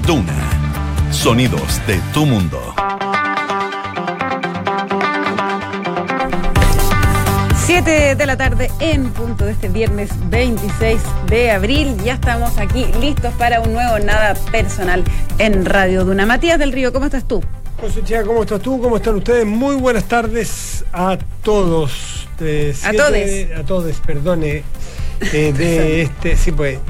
Duna. Sonidos de tu mundo. 7 de la tarde en punto de este viernes 26 de abril. Ya estamos aquí listos para un nuevo Nada Personal en Radio Duna. Matías del Río, ¿cómo estás tú? José Chica, ¿cómo estás tú? ¿Cómo están ustedes? Muy buenas tardes a todos. A todos, perdone. De este, sí, pues,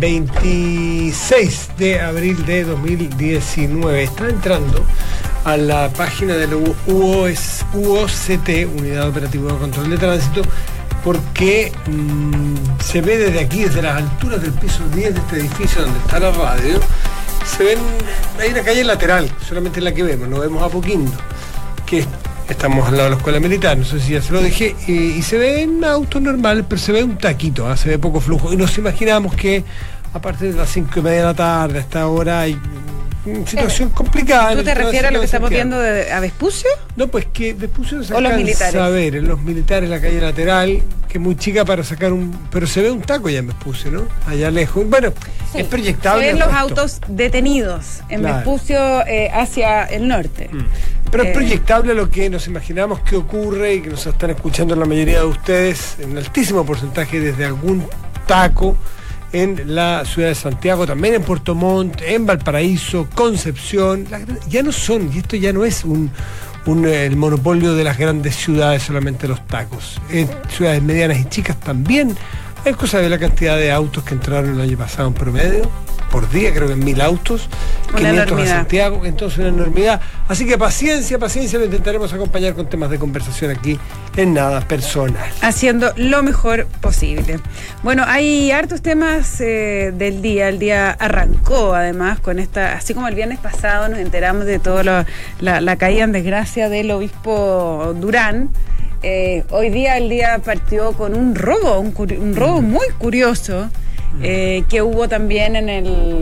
26 de abril de 2019. Está entrando a la página del UOCT, Unidad Operativa de Control de Tránsito, porque se ve desde aquí, desde las alturas del piso 10 de este edificio donde está la radio, se ven, hay una calle lateral, solamente la que vemos, no vemos a Apoquindo, que estamos al lado de la escuela militar, no sé si ya se lo dejé, y se ven autos normales, pero se ve un taquito, se ve poco flujo, y nos imaginamos que a partir de las 5:30 de la tarde, a esta hora, hay situación complicada. ¿Tú te refieres a lo que estamos viendo a Vespucio? No, pues que Vespucio no se alcanza los militares. A ver, en los militares, la calle lateral, que es muy chica para sacar pero se ve un taco ya en Vespucio, ¿no? Allá lejos. Bueno, sí, es proyectable. Se ven los autos detenidos en Vespucio hacia el norte. Pero es proyectable lo que nos imaginamos que ocurre y que nos están escuchando la mayoría de ustedes, en altísimo porcentaje desde algún taco en la ciudad de Santiago, también en Puerto Montt, en Valparaíso, Concepción. Ya no son, y esto ya no es el monopolio de las grandes ciudades, solamente los tacos. En ciudades medianas y chicas también hay cosa de la cantidad de autos que entraron el año pasado en promedio, por día, creo que en 1000 autos, 500 a Santiago, entonces una enormidad. Así que paciencia, lo intentaremos acompañar con temas de conversación aquí en Nada Personal. Haciendo lo mejor posible. Bueno, hay hartos temas del día. El día arrancó además con esta, así como el viernes pasado nos enteramos de toda la caída en desgracia del obispo Durán. Hoy día el día partió con un robo muy curioso. Que hubo también en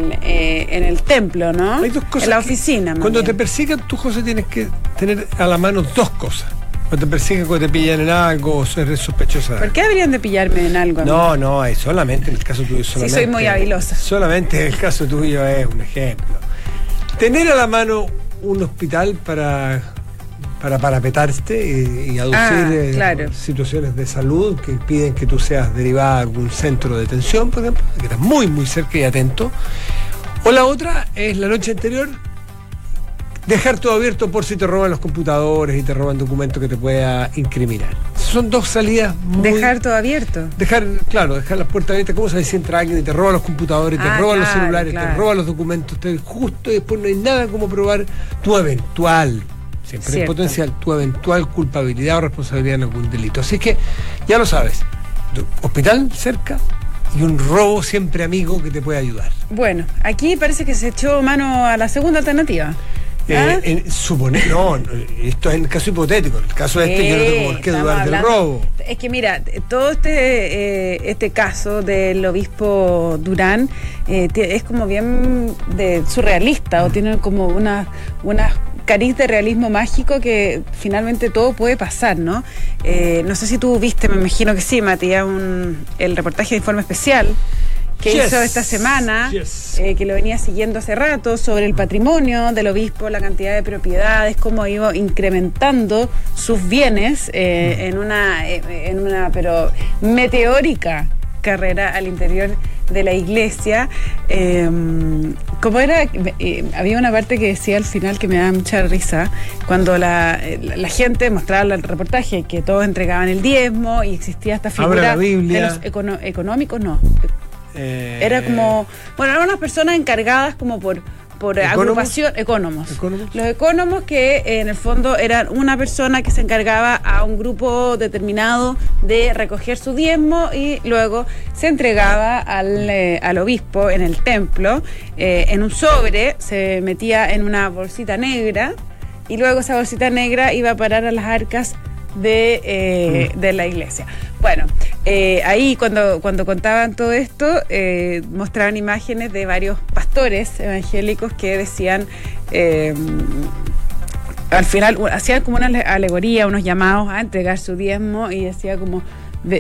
el templo, ¿no? Hay dos cosas. En la oficina. Cuando te persigan, tú, José, tienes que tener a la mano dos cosas. Cuando te persiguen, cuando te pillan en algo, o eres sospechosa. ¿Por qué deberían de pillarme en algo? No, es solamente en el caso tuyo. Sí, soy muy habilosa. Solamente en el caso tuyo es un ejemplo. Tener a la mano un hospital para parapetarte y aducir situaciones de salud que piden que tú seas derivada a algún centro de detención, por ejemplo, que estás muy, muy cerca y atento. O la otra es la noche anterior dejar todo abierto por si te roban los computadores y te roban documentos que te pueda incriminar. Son dos salidas muy... ¿Dejar todo abierto? Dejar las puertas abiertas. ¿Cómo sabes si entra alguien y te roba los computadores, te roban los celulares, te roban los documentos, justo y después no hay nada como probar tu eventual... Siempre en potencial, tu eventual culpabilidad o responsabilidad en algún delito. Así que, ya lo sabes, hospital cerca y un robo siempre amigo que te puede ayudar. Bueno, aquí parece que se echó mano a la segunda alternativa. No, esto es en el caso hipotético. En el caso yo no tengo por qué dudar del robo. Es que mira, todo este caso del obispo Durán es como bien surrealista, o tiene como unas cariz de realismo mágico que finalmente todo puede pasar, ¿no? No sé si tú viste, me imagino que sí, Matías, el reportaje de Informe Especial que hizo esta semana, que lo venía siguiendo hace rato, sobre el patrimonio del obispo, la cantidad de propiedades, cómo iba incrementando sus bienes en una pero meteórica carrera al interior de la iglesia. Como era, había una parte que decía al final que me daba mucha risa, cuando la gente mostraba el reportaje que todos entregaban el diezmo y existía esta figura de los económicos, no. Era como, eran unas personas encargadas como por agrupación, ecónomos. Los ecónomos, que en el fondo eran una persona que se encargaba a un grupo determinado de recoger su diezmo y luego se entregaba al obispo en el templo, en un sobre, se metía en una bolsita negra y luego esa bolsita negra iba a parar a las arcas de la iglesia. Bueno, ahí cuando contaban todo esto, mostraban imágenes de varios pastores evangélicos que decían, al final hacían como una alegoría, unos llamados a entregar su diezmo, y decía como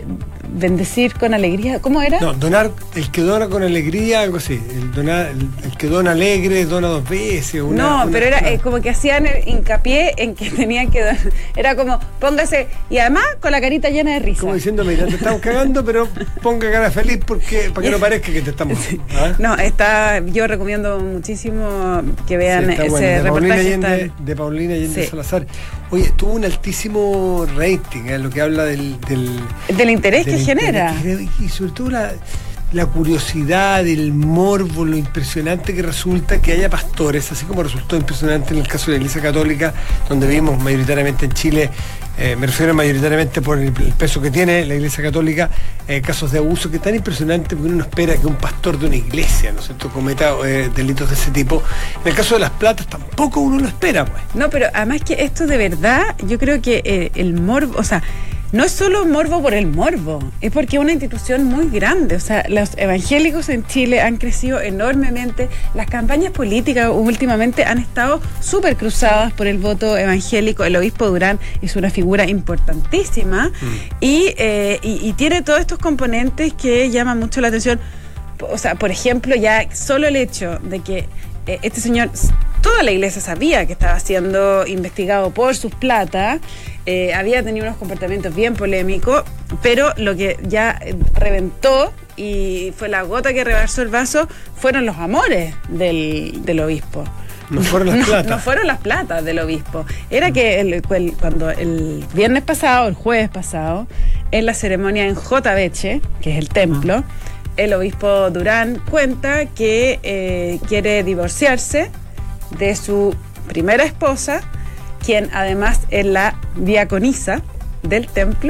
bendecir con alegría. ¿Cómo era? No, donar, el que dona con alegría, algo así. El que dona alegre dona 2 veces. Pero era como que hacían hincapié en que tenían que donar. Era como, póngase, y además con la carita llena de risa. Como diciendo, mira, te estamos cagando, pero ponga cara feliz para que no parezca que te estamos. ¿Ah? No, yo recomiendo muchísimo que vean ese reportaje. De Paulina Allende Salazar. Oye, tuvo un altísimo rating, lo que habla del interés que genera. Y sobre todo la curiosidad, el morbo, lo impresionante que resulta que haya pastores, así como resultó impresionante en el caso de la Iglesia Católica, donde vimos mayoritariamente en Chile, me refiero mayoritariamente por el peso que tiene la Iglesia Católica, casos de abuso, que es tan impresionante porque uno no espera que un pastor de una iglesia, ¿no es cierto?, cometa delitos de ese tipo. En el caso de Las Platas tampoco uno lo espera, pues. No, pero además que esto de verdad, yo creo que el morbo, o sea, no es solo morbo por el morbo, es porque es una institución muy grande. O sea, los evangélicos en Chile han crecido enormemente. Las campañas políticas últimamente han estado súper cruzadas por el voto evangélico. El obispo Durán es una figura importantísima y tiene todos estos componentes que llaman mucho la atención. O sea, por ejemplo, ya solo el hecho de que este señor, toda la iglesia sabía que estaba siendo investigado por sus plata, había tenido unos comportamientos bien polémicos, pero lo que ya reventó y fue la gota que rebasó el vaso fueron los amores del obispo. No fueron las platas. No fueron las platas del obispo. Era que cuando el viernes pasado, el jueves pasado, en la ceremonia en Jotaveche, que es el templo, el obispo Durán cuenta que quiere divorciarse de su primera esposa, quien además es la diaconisa del templo,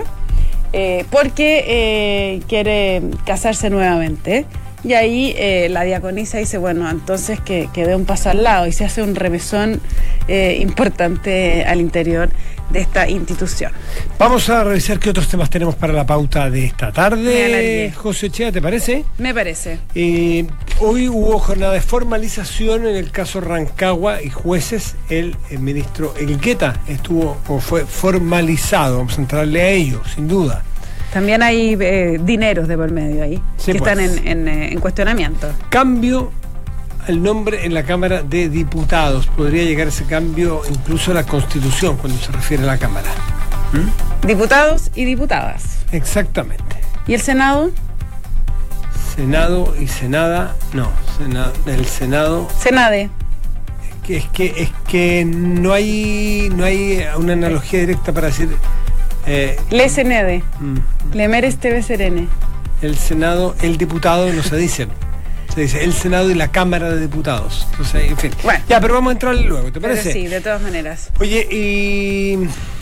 porque quiere casarse nuevamente. Y ahí la diaconisa dice, bueno, entonces que dé un paso al lado, y se hace un remesón importante al interior de esta institución. Vamos a revisar qué otros temas tenemos para la pauta de esta tarde. José Chea, ¿te parece? Me parece. Hoy hubo jornada de formalización en el caso Rancagua y jueces. El ministro Elgueta fue formalizado. Vamos a entrarle a ello, sin duda. También hay dineros de por medio ahí, sí, que están en cuestionamiento. Cambio al nombre en la Cámara de Diputados. Podría llegar ese cambio incluso a la Constitución cuando se refiere a la Cámara. Diputados y diputadas. Exactamente. ¿Y el Senado? Senado y Senada, no. El Senado. Senade. Es que no hay una analogía directa para decir. Le Senede. Le Meres TV Serene. El Senado, el diputado no se dice. Se dice el Senado y la Cámara de Diputados. Entonces, en fin. Bueno, ya, pero vamos a entrar luego, ¿te parece? Sí, de todas maneras. Oye, y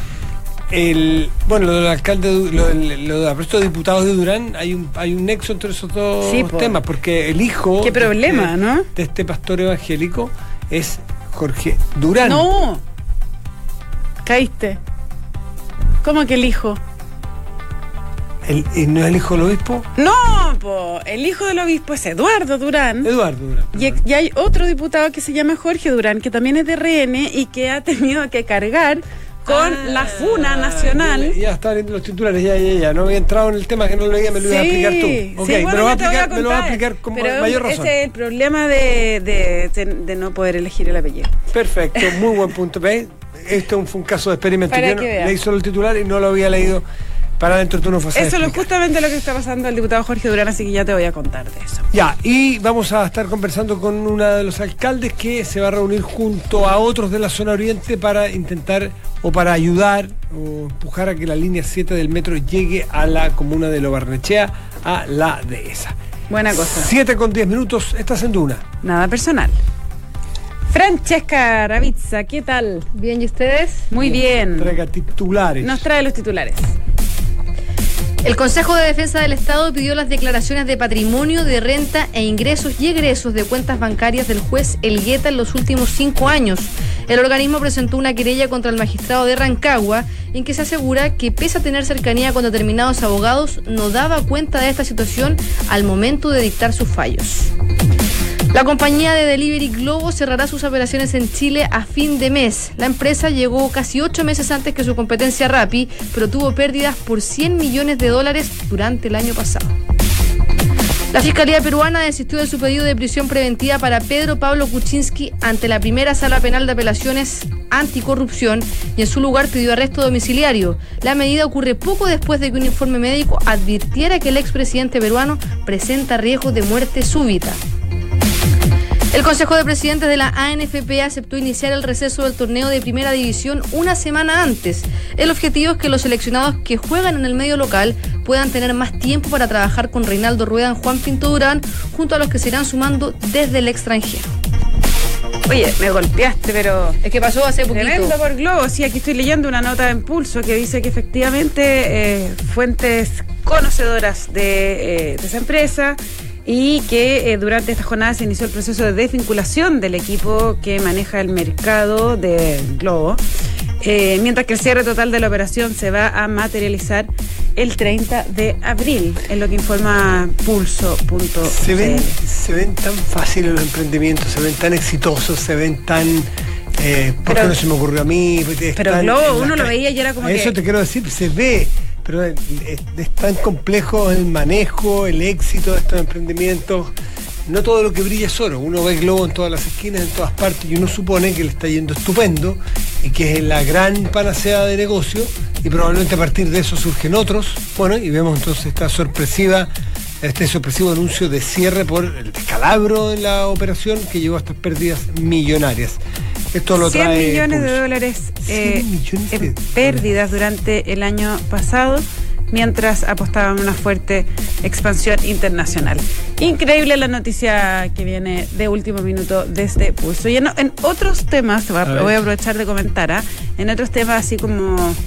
lo del alcalde, lo del apresto de diputados de Durán, hay un nexo entre esos dos temas, porque el hijo ¿qué problema, ¿no? de este pastor evangélico es Jorge Durán. No, caíste. ¿Cómo que el hijo? ¿No es el hijo del obispo? No, el hijo del obispo es Eduardo Durán. Eduardo Durán. Y hay otro diputado que se llama Jorge Durán, que también es de RN y que ha tenido que cargar con la funa nacional. Ya estaba viendo los titulares, ya. No había entrado en el tema, que no lo veía, me lo iba a explicar tú. Ok, sí, me lo va a explicar con mayor razón. Ese es el problema de no poder elegir el apellido. Perfecto, muy buen punto. ¿Veis? Esto fue un caso de experimento. Yo leí solo el titular y no lo había leído para dentro de una fase. Eso es justamente lo que está pasando al diputado Jorge Durán, así que ya te voy a contar de eso. Ya, y vamos a estar conversando con uno de los alcaldes que se va a reunir junto a otros de la zona oriente para intentar o para ayudar o empujar a que la línea 7 del metro llegue a la comuna de Lo Barnechea, a la dehesa. Buena cosa. 7:10, estás en Duna. Nada personal. Francesca Ravizza, ¿qué tal? Bien, ¿y ustedes? Muy bien. Traiga titulares. Nos trae los titulares. El Consejo de Defensa del Estado pidió las declaraciones de patrimonio, de renta e ingresos y egresos de cuentas bancarias del juez Elgueta en los últimos 5 años. El organismo presentó una querella contra el magistrado de Rancagua en que se asegura que, pese a tener cercanía con determinados abogados, no daba cuenta de esta situación al momento de dictar sus fallos. La compañía de delivery Globo cerrará sus operaciones en Chile a fin de mes. La empresa llegó casi 8 meses antes que su competencia Rappi, pero tuvo pérdidas por $100 millones durante el año pasado. La Fiscalía peruana desistió de su pedido de prisión preventiva para Pedro Pablo Kuczynski ante la primera sala penal de apelaciones anticorrupción y en su lugar pidió arresto domiciliario. La medida ocurre poco después de que un informe médico advirtiera que el expresidente peruano presenta riesgos de muerte súbita. El Consejo de Presidentes de la ANFP aceptó iniciar el receso del torneo de Primera División una semana antes. El objetivo es que los seleccionados que juegan en el medio local puedan tener más tiempo para trabajar con Reinaldo Rueda en Juan Pinto Durán, junto a los que se irán sumando desde el extranjero. Oye, me golpeaste, pero... Es que pasó hace poquito. Tremendo por Globo. Sí, aquí estoy leyendo una nota de Impulso que dice que efectivamente fuentes conocedoras de esa empresa y que durante esta jornada se inició el proceso de desvinculación del equipo que maneja el mercado de Globo, mientras que el cierre total de la operación se va a materializar el 30 de abril, es lo que informa Pulso.cl. Se ven tan fáciles los emprendimientos, se ven tan exitosos, se ven tan... ¿por qué no se me ocurrió a mí? Pero Globo, uno lo veía y era como que... Eso te quiero decir, se ve, pero es tan complejo el manejo, el éxito de estos emprendimientos. No todo lo que brilla es oro. Uno ve Globo en todas las esquinas, en todas partes, y uno supone que le está yendo estupendo y que es la gran panacea de negocio, y probablemente a partir de eso surgen otros. Bueno, y vemos entonces este sorpresivo anuncio de cierre por el descalabro en la operación que llevó a estas pérdidas millonarias. Esto lo trae 100 millones de dólares en pérdidas durante el año pasado, mientras apostaban a una fuerte expansión internacional. Increíble la noticia que viene de último minuto desde Pulso. Y en otros temas, voy a aprovechar de comentar, en otros temas así como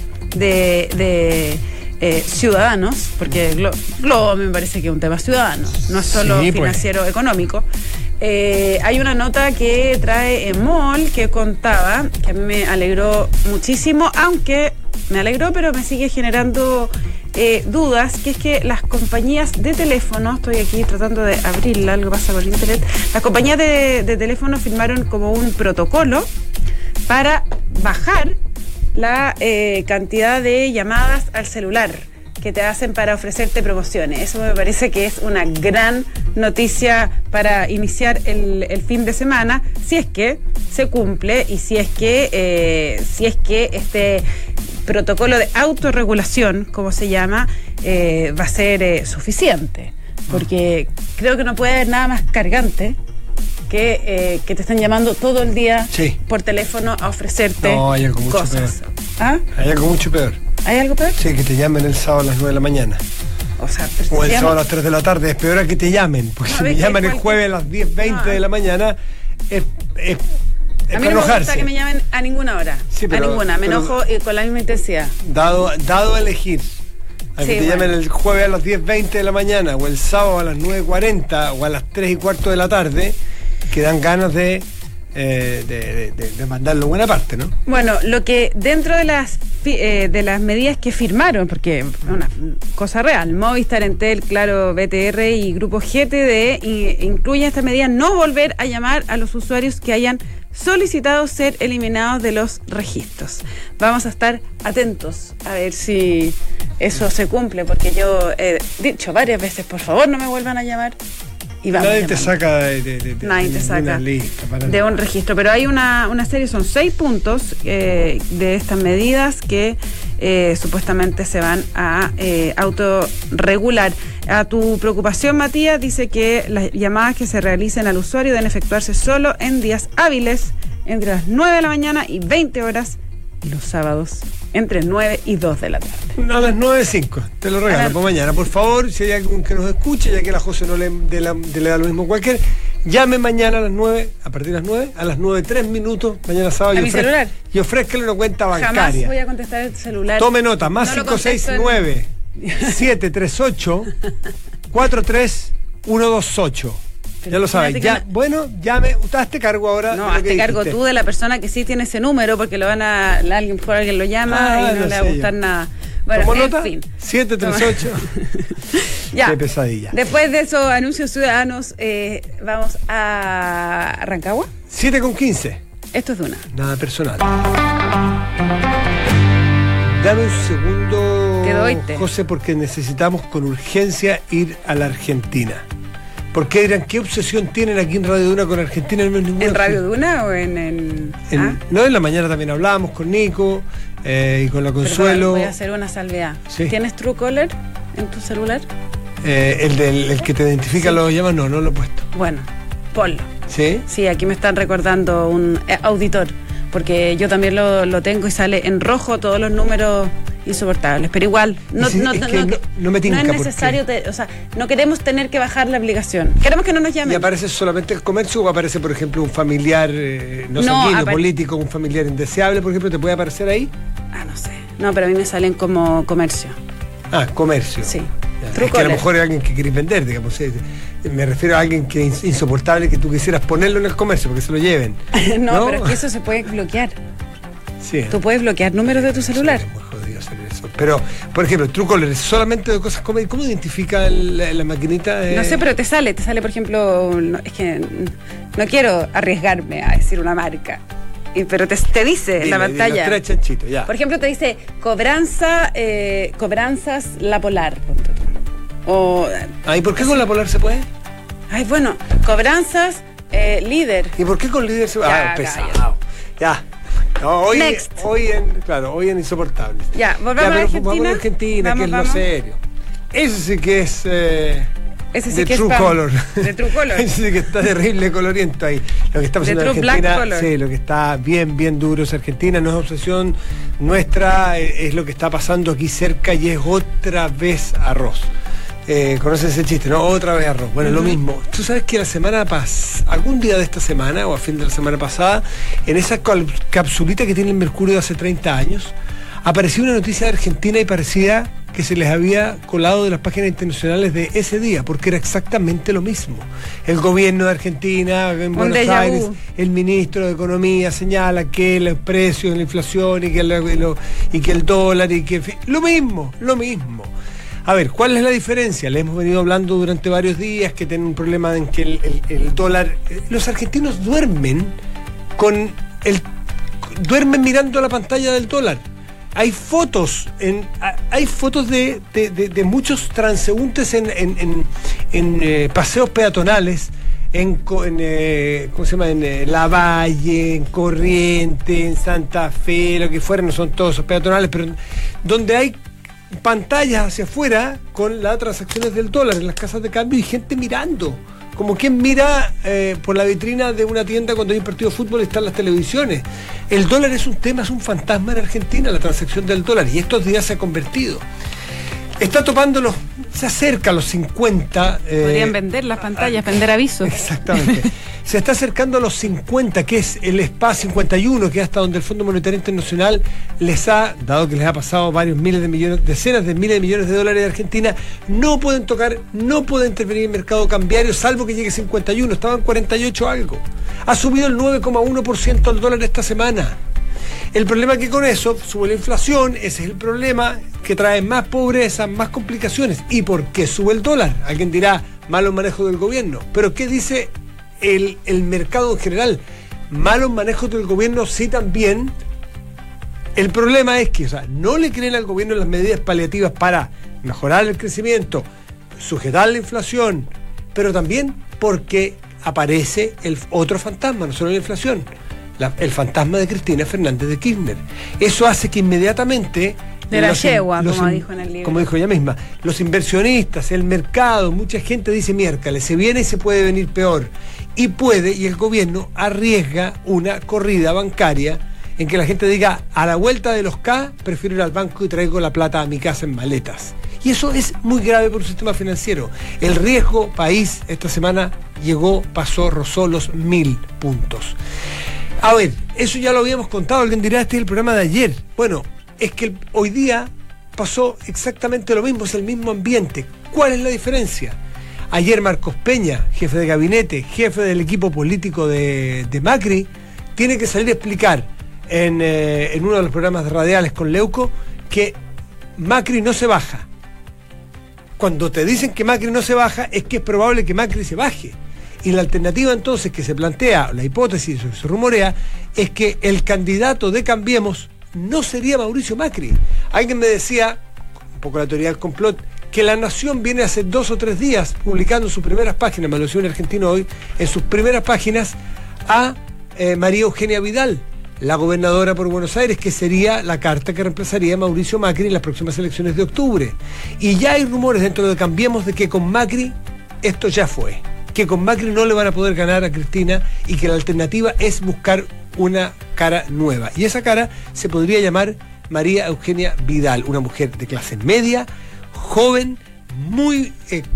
de ciudadanos, porque Globo me parece que es un tema ciudadano, no es solo financiero, económico. Hay una nota que trae MOL que contaba, que a mí me alegró muchísimo, aunque me alegró, pero me sigue generando dudas, que es que las compañías de teléfono, estoy aquí tratando de abrirla, algo pasa por internet, las compañías de teléfono firmaron como un protocolo para bajar la cantidad de llamadas al celular que te hacen para ofrecerte promociones. Eso me parece que es una gran noticia para iniciar el fin de semana, si es que se cumple y si es que este protocolo de autorregulación, como se llama, va a ser suficiente. Porque creo que no puede haber nada más cargante que te están llamando todo el día por teléfono a ofrecerte hay algo mucho cosas. Peor. ¿Ah? Hay algo mucho peor. ¿Hay algo peor? Sí, que te llamen el sábado a las 9 de la mañana. O el sábado a las 3 de la tarde. Es peor a que te llamen. Porque si me llaman el jueves a las 10:20 de la mañana, es a mí no me gusta que me llamen a ninguna hora. Sí, a ninguna. Me enojo con la misma intensidad. Dado a elegir, a que te llamen el jueves a las 10:20 de la mañana, o el sábado a las 9:40, o a las 3:15 de la tarde, que dan ganas de mandarlo buena parte, ¿no? Bueno, lo que dentro de las medidas que firmaron, porque es una cosa real, Movistar, Entel, Claro, BTR y Grupo GTD incluyen esta medida: no volver a llamar a los usuarios que hayan solicitado ser eliminados de los registros. Vamos a estar atentos a ver si eso se cumple, porque yo he dicho varias veces, por favor no me vuelvan a llamar. Y nadie te saca nadie te saca de un registro, pero hay una serie, son 6 puntos de estas medidas que supuestamente se van a autorregular. A tu preocupación, Matías, dice que las llamadas que se realicen al usuario deben efectuarse solo en días hábiles entre las 9 de la mañana y 20 horas y los sábados entre 9 y 2 de la tarde. A las 9:05, te lo regalo por mañana. Por favor, si hay alguien que nos escuche, ya que la José no le da lo mismo cualquier, llame mañana a las 9, a partir de las 9, a las 9:03, mañana sábado, a mi celular. Y ofrézcale una cuenta bancaria. Jamás voy a contestar el celular. Tome nota, más 569 738 43128. Ya lo sabes, ya, bueno, llame, hazte cargo ahora. No, hazte cargo tú de la persona que sí tiene ese número, porque alguien lo llama y no le va a gustar nada. Bueno, ¿Tomó en nota? fin. 738. Ya. Qué pesadilla. Después de esos anuncios ciudadanos, vamos a Rancagua. 7:15. Esto es Duna. Nada personal. Dame un segundo, Te doy té. José, porque necesitamos con urgencia ir a la Argentina. ¿Por qué dirán qué obsesión tienen aquí en Radio Duna con Argentina? No es ninguna ¿En Radio obsesión. Duna o en No, en la mañana también hablábamos con Nico y con la Consuelo. Perdón, voy a hacer una salvedad. Sí. ¿Tienes Truecaller en tu celular? El que te identifica Sí. los llamas, no lo he puesto. Bueno, ponlo. ¿Sí? Sí, aquí me están recordando un auditor, porque yo también lo tengo y sale en rojo todos los números insoportables, pero igual no Sí, es que no me tinca, no es necesario, o sea, no queremos tener que bajar la aplicación, queremos que no nos ¿Y llamen. aparece solamente el comercio o aparece, por ejemplo, un familiar no No, sanguíneo, político, un familiar indeseable, por ejemplo, te puede aparecer ahí? No sé, no, pero a mí me salen como comercio. Ah, comercio. Sí. Ya, es Truecaller. que a lo mejor es alguien que querés vender, digamos. Me refiero a alguien que es insoportable que tú quisieras ponerlo en el comercio porque se lo lleven. no, pero es que eso se puede bloquear. Sí. Tú puedes bloquear números de tu celular. Sí, es muy jodido hacer eso. Pero, por ejemplo, Truecaller es solamente de cosas como. ¿Cómo identifica la maquinita? No sé, pero te sale, por ejemplo, es que no quiero arriesgarme a decir una marca, pero te dice en la pantalla. Los tres chanchitos, ya. Por ejemplo, te dice cobranzas La Polar. Ponte tú. O, ¿Y por qué con la Polar se puede? ay, bueno, cobranzas Líder. ¿Y por qué con líder se puede? Ya, pesado. Ya. No, hoy Next. Hoy en Insoportables. Ya, volvamos a pero Argentina. Vamos a Argentina, que es Vamos. lo serio. Eso sí que es Ese sí de que es Truecaller. de Truecaller. Ese sí que está terrible coloriento ahí. Lo que está pasando en True Black Argentina, Color. sí, lo que está bien duro es Argentina, no es obsesión nuestra, es lo que está pasando aquí cerca y es otra vez arroz. ¿Conoces ese chiste, no? Otra vez arroz. Bueno, lo mismo. Tú sabes que la semana pasada, algún día de esta semana o a fin de la semana pasada, en esa capsulita que tiene el Mercurio de hace 30 años, apareció una noticia de Argentina y parecía que se les había colado de las páginas internacionales de ese día, porque era exactamente lo mismo. El gobierno de Argentina, en Buenos déjà Aires, vu. el ministro de Economía señala que los precios, la inflación y que el dólar y que... en fin, lo mismo. A ver, ¿cuál es la diferencia? Le hemos venido hablando durante varios días que tienen un problema en que el dólar... Los argentinos duermen duermen mirando la pantalla del dólar. Hay fotos de muchos transeúntes en paseos peatonales, ¿cómo se llama? En Lavalle, en Corrientes, en Santa Fe, lo que fuera, no son todos esos peatonales, pero donde hay pantallas hacia afuera con las transacciones del dólar en las casas de cambio y gente mirando, como quien mira por la vitrina de una tienda cuando hay un partido de fútbol y están las televisiones. El dólar es un tema, es un fantasma en Argentina, la transacción del dólar, y estos días se ha convertido. Está topando se acerca a los 50. Podrían vender las pantallas, vender avisos. Exactamente. Se está acercando a los 50, que es el SPA 51, que es hasta donde el Fondo Monetario Internacional dado que les ha pasado decenas de miles de millones de dólares de Argentina, no pueden tocar, no pueden intervenir en el mercado cambiario, salvo que llegue a 51, estaban 48 algo. Ha subido el 9,1% el dólar esta semana. El problema es que con eso sube la inflación, ese es el problema, que trae más pobreza, más complicaciones. ¿Y por qué sube el dólar? Alguien dirá, malos manejos del gobierno. Pero ¿qué dice el mercado en general? Malos manejos del gobierno sí también. El problema es que no le creen al gobierno las medidas paliativas para mejorar el crecimiento, sujetar la inflación, pero también porque aparece el otro fantasma, no solo la inflación, el fantasma de Cristina Fernández de Kirchner. Eso hace que inmediatamente... De la yegua, como dijo en el libro. Como dijo ella misma, los inversionistas, el mercado, mucha gente dice miércoles, se viene y se puede venir peor. Y el gobierno arriesga una corrida bancaria en que la gente diga, a la vuelta de los K, prefiero ir al banco y traigo la plata a mi casa en maletas. Y eso es muy grave por un sistema financiero. El riesgo país esta semana rozó los 1000 puntos. A ver, eso ya lo habíamos contado, alguien dirá, este es el programa de ayer. Bueno, es que hoy día pasó exactamente lo mismo, es el mismo ambiente. ¿Cuál es la diferencia? Ayer Marcos Peña, jefe de gabinete, jefe del equipo político de Macri, tiene que salir a explicar en uno de los programas radiales con Leuco que Macri no se baja. Cuando te dicen que Macri no se baja, es que es probable que Macri se baje. Y la alternativa entonces que se plantea, la hipótesis que se rumorea, es que el candidato de Cambiemos no sería Mauricio Macri. Alguien me decía, un poco la teoría del complot, que La Nación viene hace 2 o 3 días publicando en sus primeras páginas, me lo decía un argentino hoy, en sus primeras páginas a María Eugenia Vidal, la gobernadora por Buenos Aires, que sería la carta que reemplazaría a Mauricio Macri en las próximas elecciones de octubre. Y ya hay rumores dentro de Cambiemos de que con Macri esto ya fue, que con Macri no le van a poder ganar a Cristina y que la alternativa es buscar una cara nueva. Y esa cara se podría llamar María Eugenia Vidal, una mujer de clase media, joven, muy,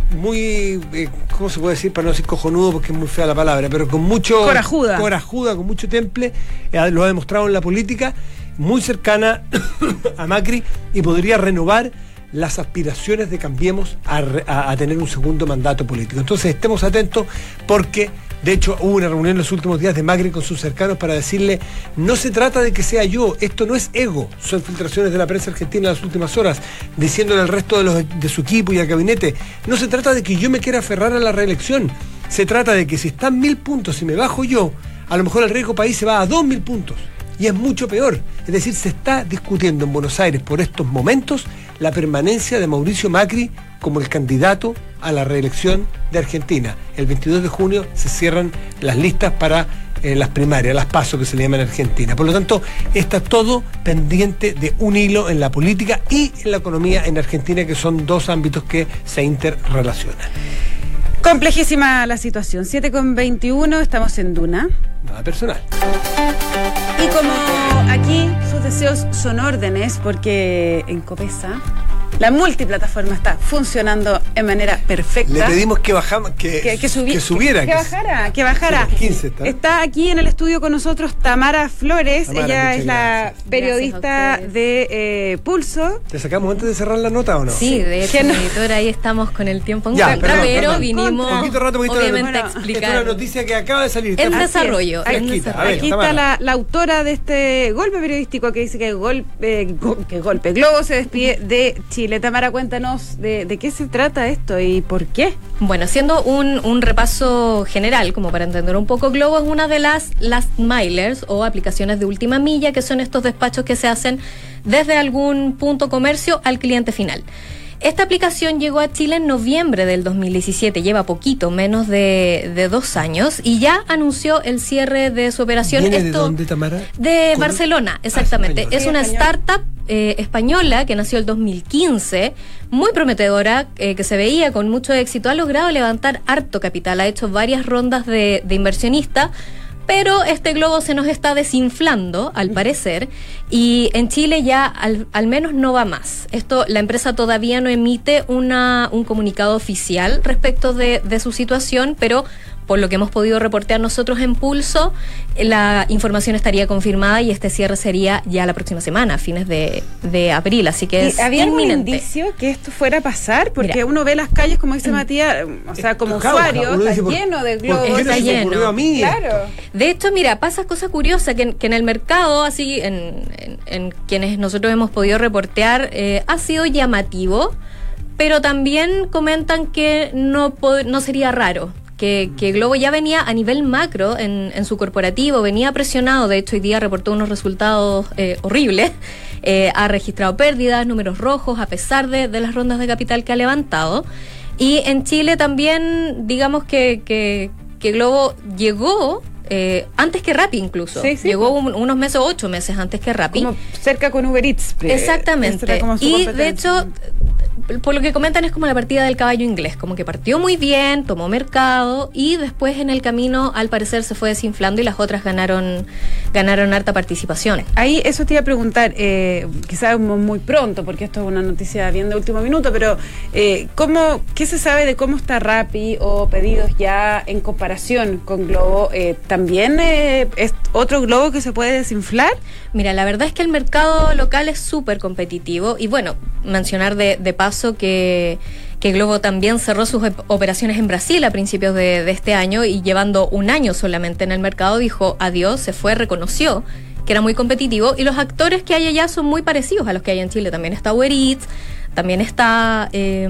¿cómo se puede decir? Para no decir cojonudo porque es muy fea la palabra, pero con mucho... Corajuda, con mucho temple, lo ha demostrado en la política, muy cercana a Macri y podría renovar las aspiraciones de Cambiemos a tener un segundo mandato político. Entonces estemos atentos porque de hecho hubo una reunión en los últimos días de Macri con sus cercanos para decirle, no se trata de que sea yo, esto no es ego, son filtraciones de la prensa argentina en las últimas horas, diciéndole al resto de su equipo y al gabinete, no se trata de que yo me quiera aferrar a la reelección, se trata de que si están 1000 puntos y me bajo yo, a lo mejor el riesgo país se va a 2000 puntos. Y es mucho peor. Es decir, se está discutiendo en Buenos Aires por estos momentos la permanencia de Mauricio Macri como el candidato a la reelección de Argentina. El 22 de junio se cierran las listas para las primarias, las PASO que se le llaman en Argentina. Por lo tanto, está todo pendiente de un hilo en la política y en la economía en Argentina, que son 2 ámbitos que se interrelacionan. Complejísima la situación. 7:21, estamos en Duna. Nada personal. Y como aquí sus deseos son órdenes, porque en Copesa la multiplataforma está funcionando en manera perfecta. Le pedimos que subiera. Que bajara. 15 está aquí en el estudio con nosotros Tamara Flores. Ella es la periodista de Pulso. ¿Te sacamos antes de cerrar la nota o no? Sí, de hecho, editora, ahí estamos con el tiempo en contra, pero vinimos obviamente a explicar. Es una noticia que acaba de salir. En desarrollo. Aquí está la autora de este golpe periodístico que dice que Globo se despide de Chile. Tamara, cuéntanos de qué se trata esto y por qué. Bueno, siendo un repaso general, como para entender un poco, Globo es una de las last milers o aplicaciones de última milla, que son estos despachos que se hacen desde algún punto comercio al cliente final. Esta aplicación llegó a Chile en noviembre del 2017, lleva poquito, menos de 2 años, y ya anunció el cierre de su operación. ¿Viene de dónde, Tamara? De Barcelona, exactamente. Es una startup española que nació el 2015, muy prometedora, que se veía con mucho éxito, ha logrado levantar harto capital, ha hecho varias rondas de inversionistas, pero este globo se nos está desinflando, al parecer, y en Chile ya al menos no va más. La empresa todavía no emite un comunicado oficial respecto de su situación, pero por lo que hemos podido reportear nosotros en Pulso, la información estaría confirmada y este cierre sería ya la próxima semana, a fines de abril, así que es ¿había algún inminente indicio que esto fuera a pasar? Porque Mira, uno ve las calles, como dice Matías, o sea, como usuario, está lleno de globos. Está lleno. A mí? Claro. De hecho, mira, pasa cosa curiosa que en el mercado, así en quienes nosotros hemos podido reportear, ha sido llamativo, pero también comentan que no sería raro. Que Globo ya venía a nivel macro en su corporativo, venía presionado, de hecho hoy día reportó unos resultados horribles, ha registrado pérdidas, números rojos, a pesar de las rondas de capital que ha levantado. Y en Chile también, digamos que Globo llegó antes que Rappi incluso. Sí. Llegó unos meses, 8 meses antes que Rappi. Como cerca con Uber Eats. Exactamente. Y de hecho, por lo que comentan, es como la partida del caballo inglés, como que partió muy bien, tomó mercado y después en el camino al parecer se fue desinflando y las otras ganaron harta participación. Ahí eso te iba a preguntar, quizás muy pronto, porque esto es una noticia bien de último minuto, pero ¿qué se sabe de cómo está Rappi o Pedidos ya en comparación con Globo? ¿También es otro Globo que se puede desinflar? Mira, la verdad es que el mercado local es súper competitivo y bueno, mencionar de paso que Globo también cerró sus operaciones en Brasil a principios de este año y llevando un año solamente en el mercado dijo adiós, se fue, reconoció que era muy competitivo, y los actores que hay allá son muy parecidos a los que hay en Chile. También está Uber Eats, también está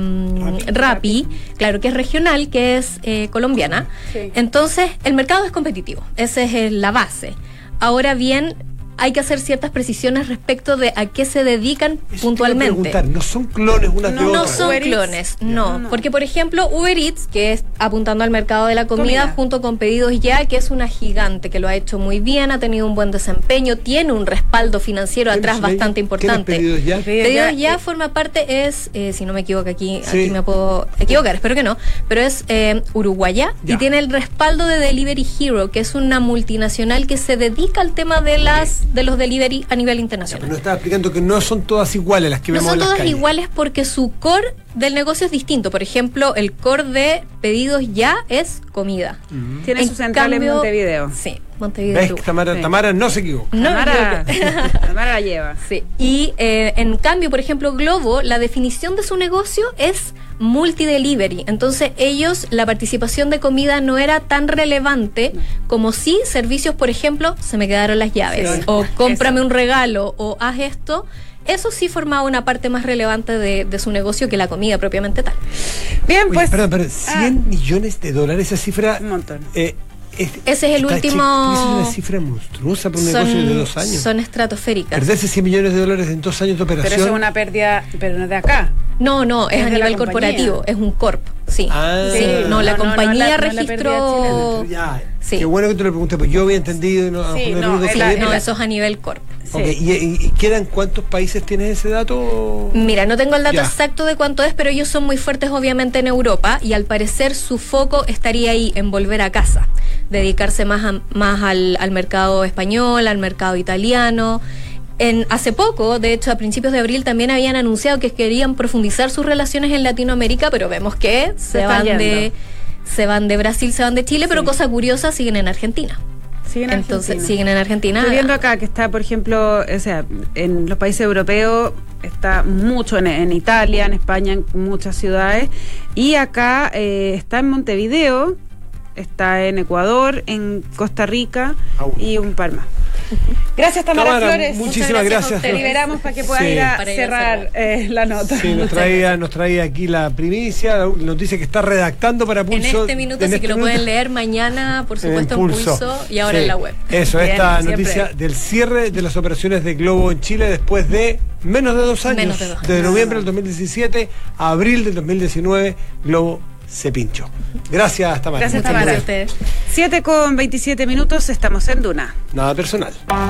Rappi, claro, que es regional, que es colombiana. Sí. Entonces, el mercado es competitivo, esa es la base. Ahora bien, hay que hacer ciertas precisiones respecto de a qué se dedican Eso puntualmente. te iba a preguntar, ¿no son clones unas de No otras? son Uber Eats. clones, no. No. Porque, por ejemplo, Uber Eats, que es apuntando al mercado de la comida, junto con Pedidos Ya, que es una gigante, que lo ha hecho muy bien, ha tenido un buen desempeño, tiene un respaldo financiero atrás bastante importante. ¿Pedidos ya? Pedidos Ya forma parte, si no me equivoco, aquí me puedo equivocar, espero que no, pero es uruguaya Ya. y tiene el respaldo de Delivery Hero, que es una multinacional que se dedica al tema de los delivery a nivel internacional. Pero nos estaba explicando que no son todas iguales las que No vemos son en las todas calles. iguales porque su core del negocio es distinto. Por ejemplo, el core de Pedidos Ya es comida. Tiene su central en Montevideo. Sí, Montevideo. ¿Ves? Uruguay. Tamara, Sí. Tamara no se equivoca. No, Tamara, Tamara la lleva. sí. Y en cambio, por ejemplo, Globo, la definición de su negocio es multidelivery. Entonces, ellos, la participación de comida no era tan relevante como si servicios, por ejemplo, se me quedaron las llaves, Sí. o cómprame un regalo, o haz esto. Eso sí formaba una parte más relevante de su negocio que la comida propiamente tal. Bien, Oye, pues. perdón, 100 millones de dólares, esa cifra. Un montón. Ese es el último- Es una cifra monstruosa para un negocio de 2 años. Son estratosféricas. Perderse 100 millones de dólares en 2 años de Pero operación. eso es una pérdida, pero no es de acá. No, es Es a de la nivel compañía. corporativo, es un corp, sí. Ah. Sí, no, la No, no, compañía no la registró... Ya, Sí. qué bueno que te lo pregunté, pues yo había entendido y no, a lo Sí, mejor no, lo único que es la- sabía. No, eso es a nivel corp. Sí. Ok, ¿y quedan cuántos países tienes ese dato? Mira, no tengo el dato Ya. exacto de cuánto es, pero ellos son muy fuertes obviamente en Europa y al parecer su foco estaría ahí en volver a casa, dedicarse más al mercado español, al mercado italiano. Hace poco, de hecho a principios de abril, también habían anunciado que querían profundizar sus relaciones en Latinoamérica, pero vemos que se están van yendo. de Brasil, se van de Chile, pero Sí. cosa curiosa, siguen en Argentina. Siguen en Entonces Argentina. siguen en Argentina. Estoy viendo acá que está, por ejemplo, o sea, en los países europeos está mucho en Italia, en España, en muchas ciudades. Y acá está en Montevideo, está en Ecuador, en Costa Rica y un par más. Gracias, Tamara Tamara, Flores. muchísimas gracias. Te liberamos para que puedas Sí. ir a Para ir a cerrar la nota. Sí, nos traía aquí la primicia, la noticia que está redactando para En Pulso. este minuto, en así este que lo minuto. pueden leer mañana, por En supuesto, en Pulso y ahora Sí. en la web. Eso, Bien, esta siempre. noticia del cierre de las operaciones de Globo en Chile después de menos de 2 años. Menos de 2 años. Desde noviembre del 2017 a abril del 2019, Globo se pinchó. Gracias, Tamara. Gracias, Muchas Tamara. gracias a ustedes. 7:27, estamos en Duna. Nada personal.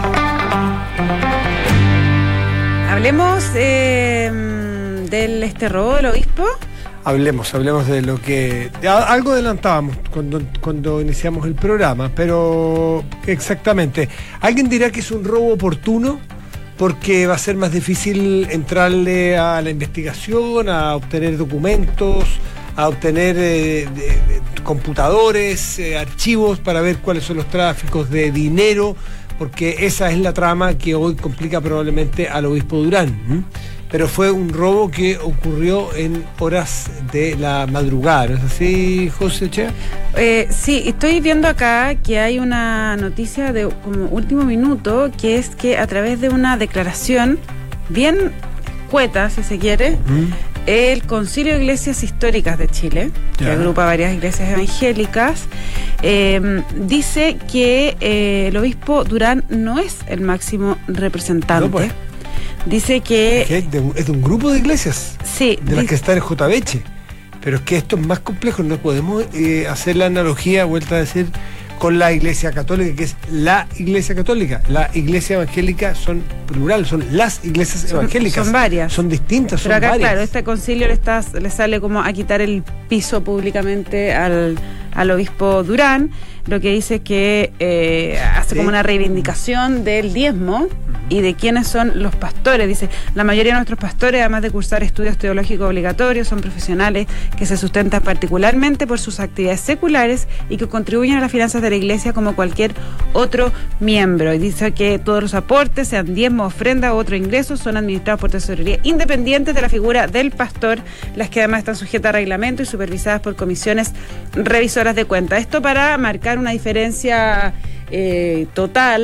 Hablemos del robo del obispo. Hablemos de lo que... Algo adelantábamos cuando iniciamos el programa, pero exactamente. Alguien dirá que es un robo oportuno porque va a ser más difícil entrarle a la investigación, a obtener documentos, a obtener computadores, archivos para ver cuáles son los tráficos de dinero, porque esa es la trama que hoy complica probablemente al obispo Durán. ¿M? Pero fue un robo que ocurrió en horas de la madrugada, ¿no es así, José Chea? Sí, estoy viendo acá que hay una noticia de como último minuto, que es que a través de una declaración bien cueta, si se quiere, el Concilio de Iglesias Históricas de Chile, que Ya. agrupa varias iglesias evangélicas, dice que el obispo Durán no es el máximo representante. No, pues. Dice que... Que es de un grupo de iglesias, Sí, de las dice- que está en JBH. Pero es que esto es más complejo, no podemos hacer la analogía, vuelta a decir, con la iglesia católica, que es la iglesia católica. La iglesia evangélica son plural, son las iglesias evangélicas. son varias. Son distintas, Pero son acá, varias. claro, este concilio le sale como a quitar el piso públicamente al obispo Durán, lo que dice que hace Sí. como una reivindicación del diezmo y de quiénes son los pastores. Dice, la mayoría de nuestros pastores, además de cursar estudios teológicos obligatorios, son profesionales que se sustentan particularmente por sus actividades seculares y que contribuyen a las finanzas de la iglesia como cualquier otro miembro. Y dice que todos los aportes, sean diezmo, ofrenda u otro ingreso, son administrados por tesorería independientes de la figura del pastor, las que además están sujetas a reglamento y supervisadas por comisiones revisoras de cuentas. Esto para marcar una diferencia total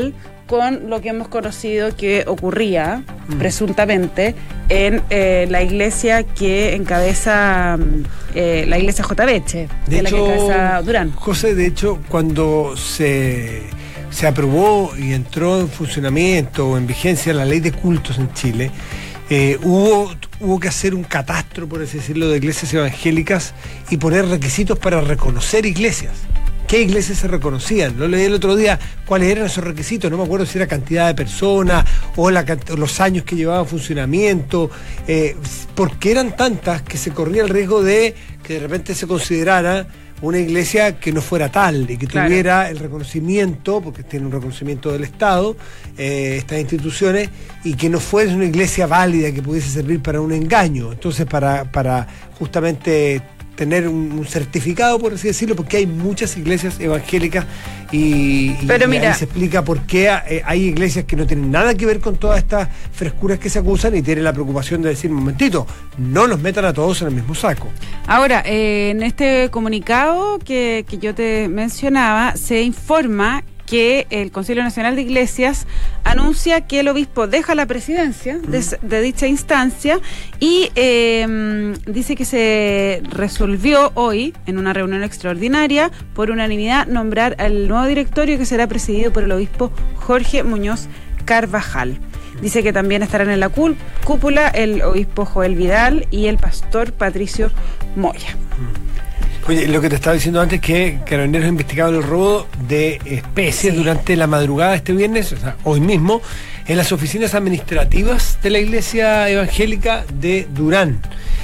con lo que hemos conocido que ocurría, presuntamente, en la iglesia que encabeza la iglesia J. Beche, de la hecho, que encabeza Durán. José, de hecho, cuando se aprobó y entró en funcionamiento o en vigencia la ley de cultos en Chile, hubo que hacer un catastro, por así decirlo, de iglesias evangélicas y poner requisitos para reconocer iglesias. ¿Qué iglesias se reconocían? Lo leí el otro día, cuáles eran esos requisitos, no me acuerdo si era cantidad de personas o los años que llevaba en funcionamiento, porque eran tantas que se corría el riesgo de que de repente se considerara una iglesia que no fuera tal y que tuviera el reconocimiento, porque tiene un reconocimiento del Estado, estas instituciones, y que no fuese una iglesia válida que pudiese servir para un engaño. Entonces, para justamente tener un certificado, por así decirlo, porque hay muchas iglesias evangélicas y ahí se explica por qué hay iglesias que no tienen nada que ver con todas estas frescuras que se acusan y tienen la preocupación de decir, un momentito, no los metan a todos en el mismo saco. Ahora, en este comunicado que yo te mencionaba, se informa que el Consejo Nacional de Iglesias anuncia que el obispo deja la presidencia de dicha instancia y dice que se resolvió hoy, en una reunión extraordinaria, por unanimidad, nombrar al nuevo directorio que será presidido por el obispo Jorge Muñoz Carvajal. Dice que también estarán en la cúpula el obispo Joel Vidal y el pastor Patricio Moya. Oye, lo que te estaba diciendo antes, que Carabineros ha investigado el robo de especies durante la madrugada de este viernes, o sea, hoy mismo, en las oficinas administrativas de la iglesia evangélica de Durán.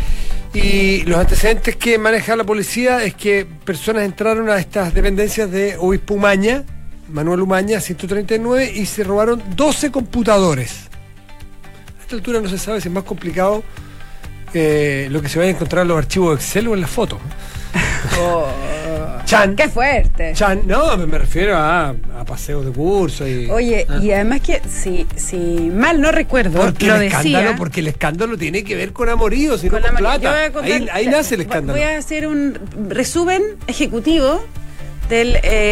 Y los antecedentes que maneja la policía es que personas entraron a estas dependencias de Obispo Umaña, Manuel Umaña, 139, y se robaron 12 computadores. A esta altura no se sabe si es más complicado lo que se vaya a encontrar en los archivos de Excel o en las fotos. Chan. ¡Qué fuerte! Chan, no, me refiero a paseos de curso y... Oye, y además que, si mal no recuerdo, porque lo decía... Porque el escándalo tiene que ver con amoríos y no con plata. Ahí nace el escándalo. Voy a hacer un resumen ejecutivo de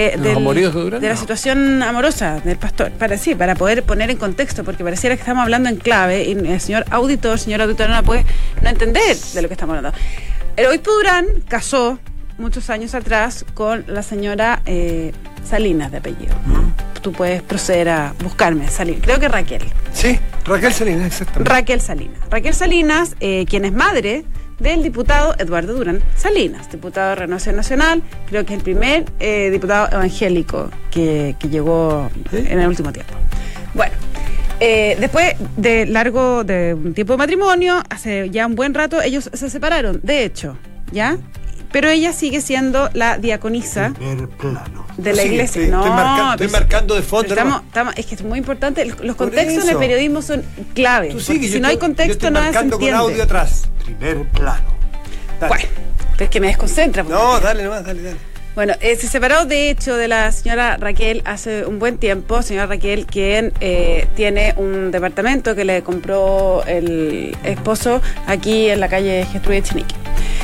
la situación amorosa del pastor, para poder poner en contexto, porque pareciera que estamos hablando en clave y el señor auditor no puede no entender de lo que estamos hablando. El obispo Durán casó muchos años atrás con la señora Salinas, de apellido. Tú puedes proceder a buscarme, Salinas. Creo que Raquel. Sí, Raquel Salinas, exactamente. Raquel Salinas, quien es madre del diputado Eduardo Durán Salinas, diputado de Renovación Nacional, creo que es el primer diputado evangélico que llegó en el último tiempo. Bueno, después de un tiempo de matrimonio, hace ya un buen rato, ellos se separaron, de hecho, ¿ya? Pero ella sigue siendo la diaconisa de la iglesia. Estoy marcando de fondo. Es que es muy importante. Los contextos en el periodismo son clave. Si no hay contexto, no se entiende. Con audio atrás. Primer plano. Dale. Bueno, es que me desconcentra. No, dale nomás, dale. Bueno, se separó de hecho de la señora Raquel hace un buen tiempo. Señora Raquel, quien tiene un departamento que le compró el esposo aquí en la calle Gertrude Echenique.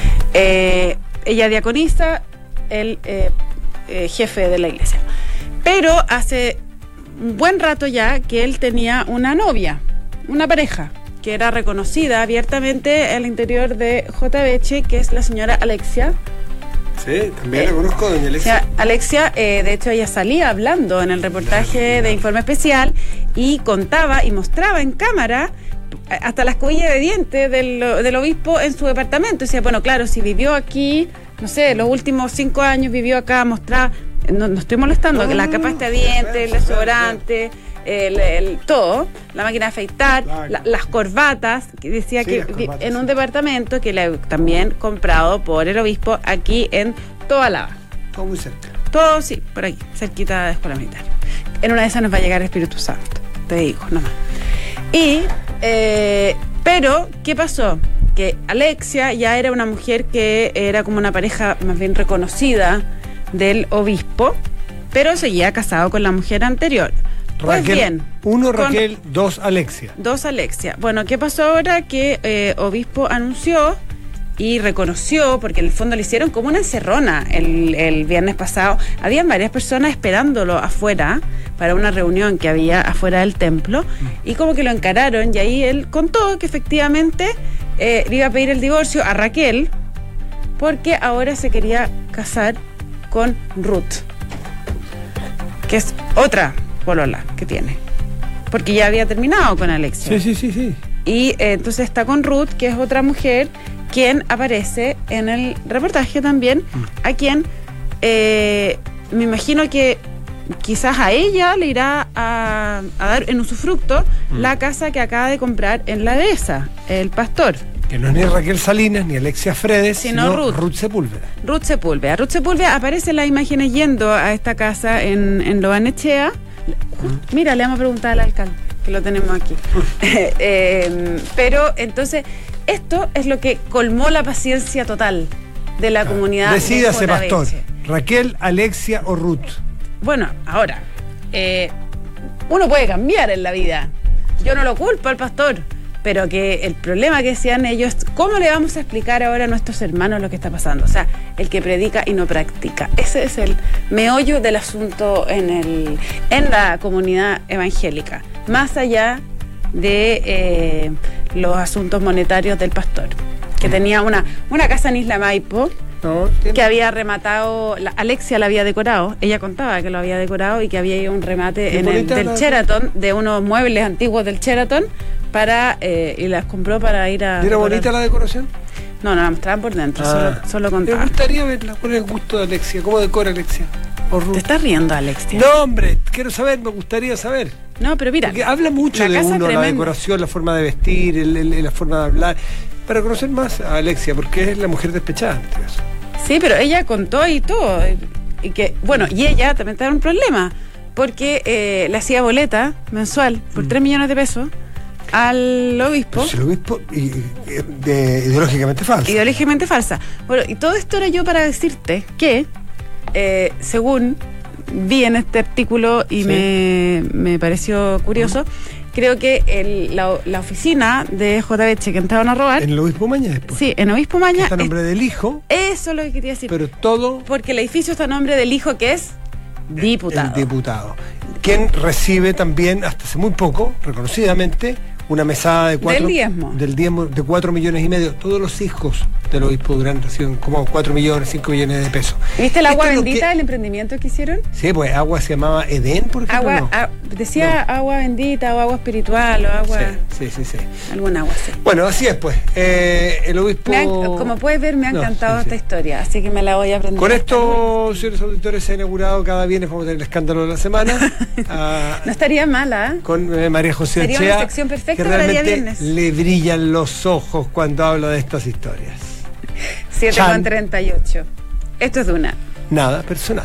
Ella diaconisa, el jefe de la iglesia. Pero hace un buen rato ya que él tenía una novia, una pareja, que era reconocida abiertamente al interior de JBH, que es la señora Alexia. Sí, también la conozco, doña Alexia. Alexia, de hecho, ella salía hablando en el reportaje de Informe Especial y contaba y mostraba en cámara hasta la escobilla de dientes del obispo en su departamento. Y decía, bueno, claro, si vivió aquí, no sé, los últimos 5 años vivió acá, mostraba, no estoy molestando, que la capa de dientes, el desodorante, todo, la máquina de afeitar, las corbatas, que decía que en un departamento que le también comprado por el obispo aquí en Tobalaba. Todo muy cerca. Todo, sí, por aquí, cerquita de Escuela Militar. En una de esas nos va a llegar el Espíritu Santo, te digo, nomás. Y, pero, ¿qué pasó? Que Alexia ya era una mujer que era como una pareja más bien reconocida del obispo, pero seguía casado con la mujer anterior. Pues Raquel, bien. 1 Raquel, 2 Alexia. 2 Alexia. Bueno, ¿qué pasó ahora? Que obispo anunció y reconoció, porque en el fondo le hicieron como una encerrona el viernes pasado. Habían varias personas esperándolo afuera para una reunión que había afuera del templo, y como que lo encararon, y ahí él contó que efectivamente le iba a pedir el divorcio a Raquel, porque ahora se quería casar con Ruth, que es otra polola que tiene, porque ya había terminado con Alexia. Sí. Y entonces está con Ruth, que es otra mujer, quien aparece en el reportaje también, a quien me imagino que quizás a ella le irá a dar en usufructo la casa que acaba de comprar en la dehesa, el pastor. Que no es ni Raquel Salinas ni Alexia Fredes, sino Ruth Sepúlveda. Ruth Sepúlveda aparece en las imágenes yendo a esta casa en Lo Barnechea. Mira, le vamos a preguntar al alcalde, que lo tenemos aquí. Pero entonces, esto es lo que colmó la paciencia total de la comunidad. Decídase, pastor, Raquel, Alexia o Ruth. Bueno, ahora, uno puede cambiar en la vida. Yo no lo culpo al pastor, pero que el problema que decían ellos, ¿cómo le vamos a explicar ahora a nuestros hermanos lo que está pasando? O sea, el que predica y no practica. Ese es el meollo del asunto en la comunidad evangélica, más allá de los asuntos monetarios del pastor, que tenía una casa en Isla Maipo, que había rematado, Alexia la había decorado, ella contaba que lo había decorado y que había ido un remate del Sheraton, de unos muebles antiguos del Sheraton, y las compró para ir a... ¿Era bonita la decoración? No la mostraban por dentro, solo contaba. Me gustaría verla, cuál es el gusto de Alexia, cómo decora Alexia. ¿Te estás riendo, Alexia? No, hombre, quiero saber, me gustaría saber. No, pero mira, porque habla mucho de uno, tremenda. La decoración, la forma de vestir, la forma de hablar, para conocer más a Alexia, porque es la mujer despechada en este caso. Sí, pero ella contó y todo, y que, bueno, y ella también tenía un problema, porque le hacía boleta mensual por 3 millones de pesos al obispo. Pues el obispo ideológicamente falsa. Ideológicamente falsa. Bueno, y todo esto era yo para decirte que, según vi en este artículo y me pareció curioso, creo que la oficina de JBH que entraron a robar... ¿En el obispo Maña después? Sí, en Obispo Maña... Está a nombre del hijo. Eso es lo que quería decir. Pero todo... Porque el edificio está a nombre del hijo, que es diputado. El diputado. Quien recibe también, hasta hace muy poco, reconocidamente, una mesada de 4 millones y medio. Todos los hijos del obispo Durán reciben como 4 millones, 5 millones de pesos. ¿Viste el agua bendita del emprendimiento que hicieron? Sí, pues agua se llamaba Edén, por ejemplo. Decía agua bendita o agua espiritual o agua... Sí. Algún agua, sí. Bueno, así es, pues. El obispo... como puedes ver, me ha encantado esta historia, así que me la voy a aprender. Con esto, señores auditores, se ha inaugurado cada viernes, vamos a tener el escándalo de la semana. No estaría mala, ¿eh? Con María José Echea. Sería una sección perfecta que para día realmente viernes. Le brillan los ojos cuando habla de estas historias. 7:38. Esto es Duna. Nada personal.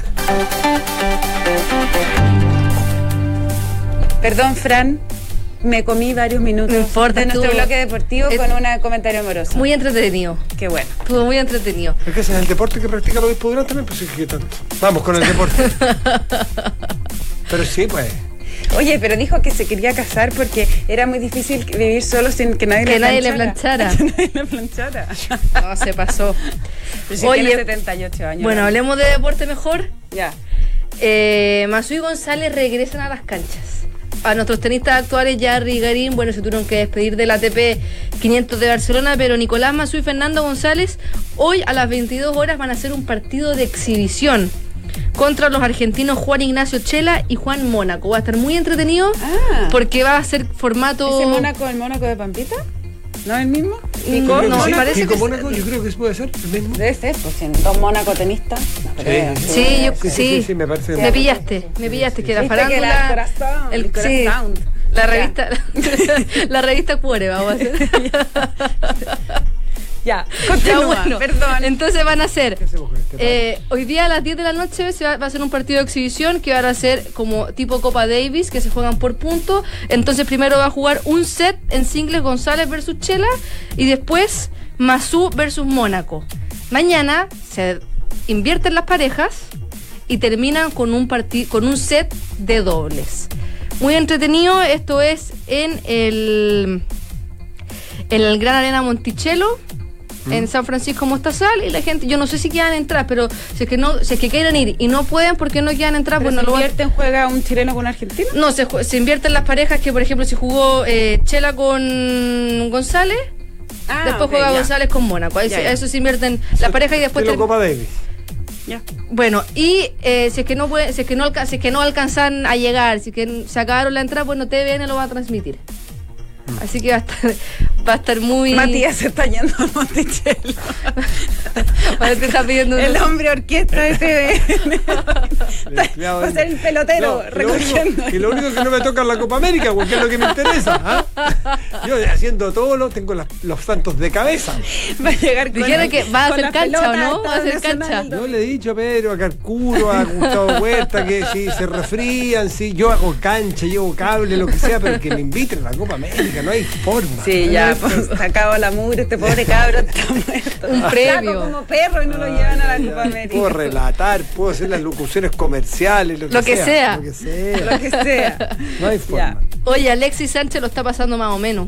Perdón, Fran, me comí varios minutos no importa, de nuestro bloque deportivo con un comentario amoroso. Muy entretenido. Qué bueno. Estuvo muy entretenido. ¿Es que ese es el deporte que practica el obispo Durán también? Pues sí, que tanto. Vamos con el deporte. Pero sí, pues... Oye, pero dijo que se quería casar porque era muy difícil vivir solo sin que nadie le planchara. Que nadie le planchara. No, se pasó. Oye, tiene 78 años. Bueno, hablemos de deporte mejor. Ya. Masú y González regresan a las canchas. A nuestros tenistas actuales, Jarry y Garín, bueno, se tuvieron que despedir del ATP 500 de Barcelona, pero Nicolás Masú y Fernando González hoy a las 22 horas van a hacer un partido de exhibición contra los argentinos Juan Ignacio Chela y Juan Mónaco. Va a estar muy entretenido porque va a ser formato... ¿Ese Mónaco, el Mónaco de Pampita? ¿No es el mismo? ¿Pico? No, me parece que Mónaco, yo creo que puede ser el mismo. Debe ser, pues en 2 Mónaco tenistas. Sí, me parece. Me pillaste, que la farándula... El corazón. La revista Cuore, vamos a hacer. Ya, continúa, bueno, perdón. Entonces van a hacer hoy día a las 10 de la noche va a ser un partido de exhibición que van a ser como tipo Copa Davis, que se juegan por puntos. Entonces primero va a jugar un set en singles González versus Chela y después Masú versus Mónaco. Mañana se invierten las parejas y terminan con un set de dobles. Muy entretenido. Esto es en el Gran Arena Monticello. en San Francisco Mostazal, y la gente, yo no sé si quedan entradas, pero si es que quieren ir y no pueden porque no quedan entradas, ¿Pero pues no se lo invierten, juega un chileno con un argentino? No, se invierten las parejas que, por ejemplo, si jugó Chela con González, después juega González con Mónaco. Eso se invierten las parejas y después... la Copa Davis. Ya. Bueno, y si es que no alcanzan a llegar, si es que se acabaron la entrada, bueno, TVN lo va a transmitir. Así que va a estar muy... Matías se está yendo al Monticello. Te está pidiendo el hombre orquesta de TVN. Va a ser el pelotero recogiendo. Y lo único que no me toca es la Copa América, porque es lo que me interesa. Yo haciendo todo tengo los santos de cabeza. Va a llegar con... Dijeron que va a hacer cancha, ¿o no? Va a hacer cancha. Yo le he dicho a Pedro, a Carcuro, a Gustavo Huerta, que si se resfrían, si yo hago cancha, llevo cable, lo que sea, pero que me inviten a la Copa América. No hay forma. Sí, ya, pues sacado la mugre, este pobre cabro está muerto. Un premio. Como perro y no lo llevan a la Copa América. Puedo relatar, puedo hacer las locuciones comerciales, lo que sea. Lo que sea. No hay forma. Ya. Oye, Alexis Sánchez lo está pasando más o menos.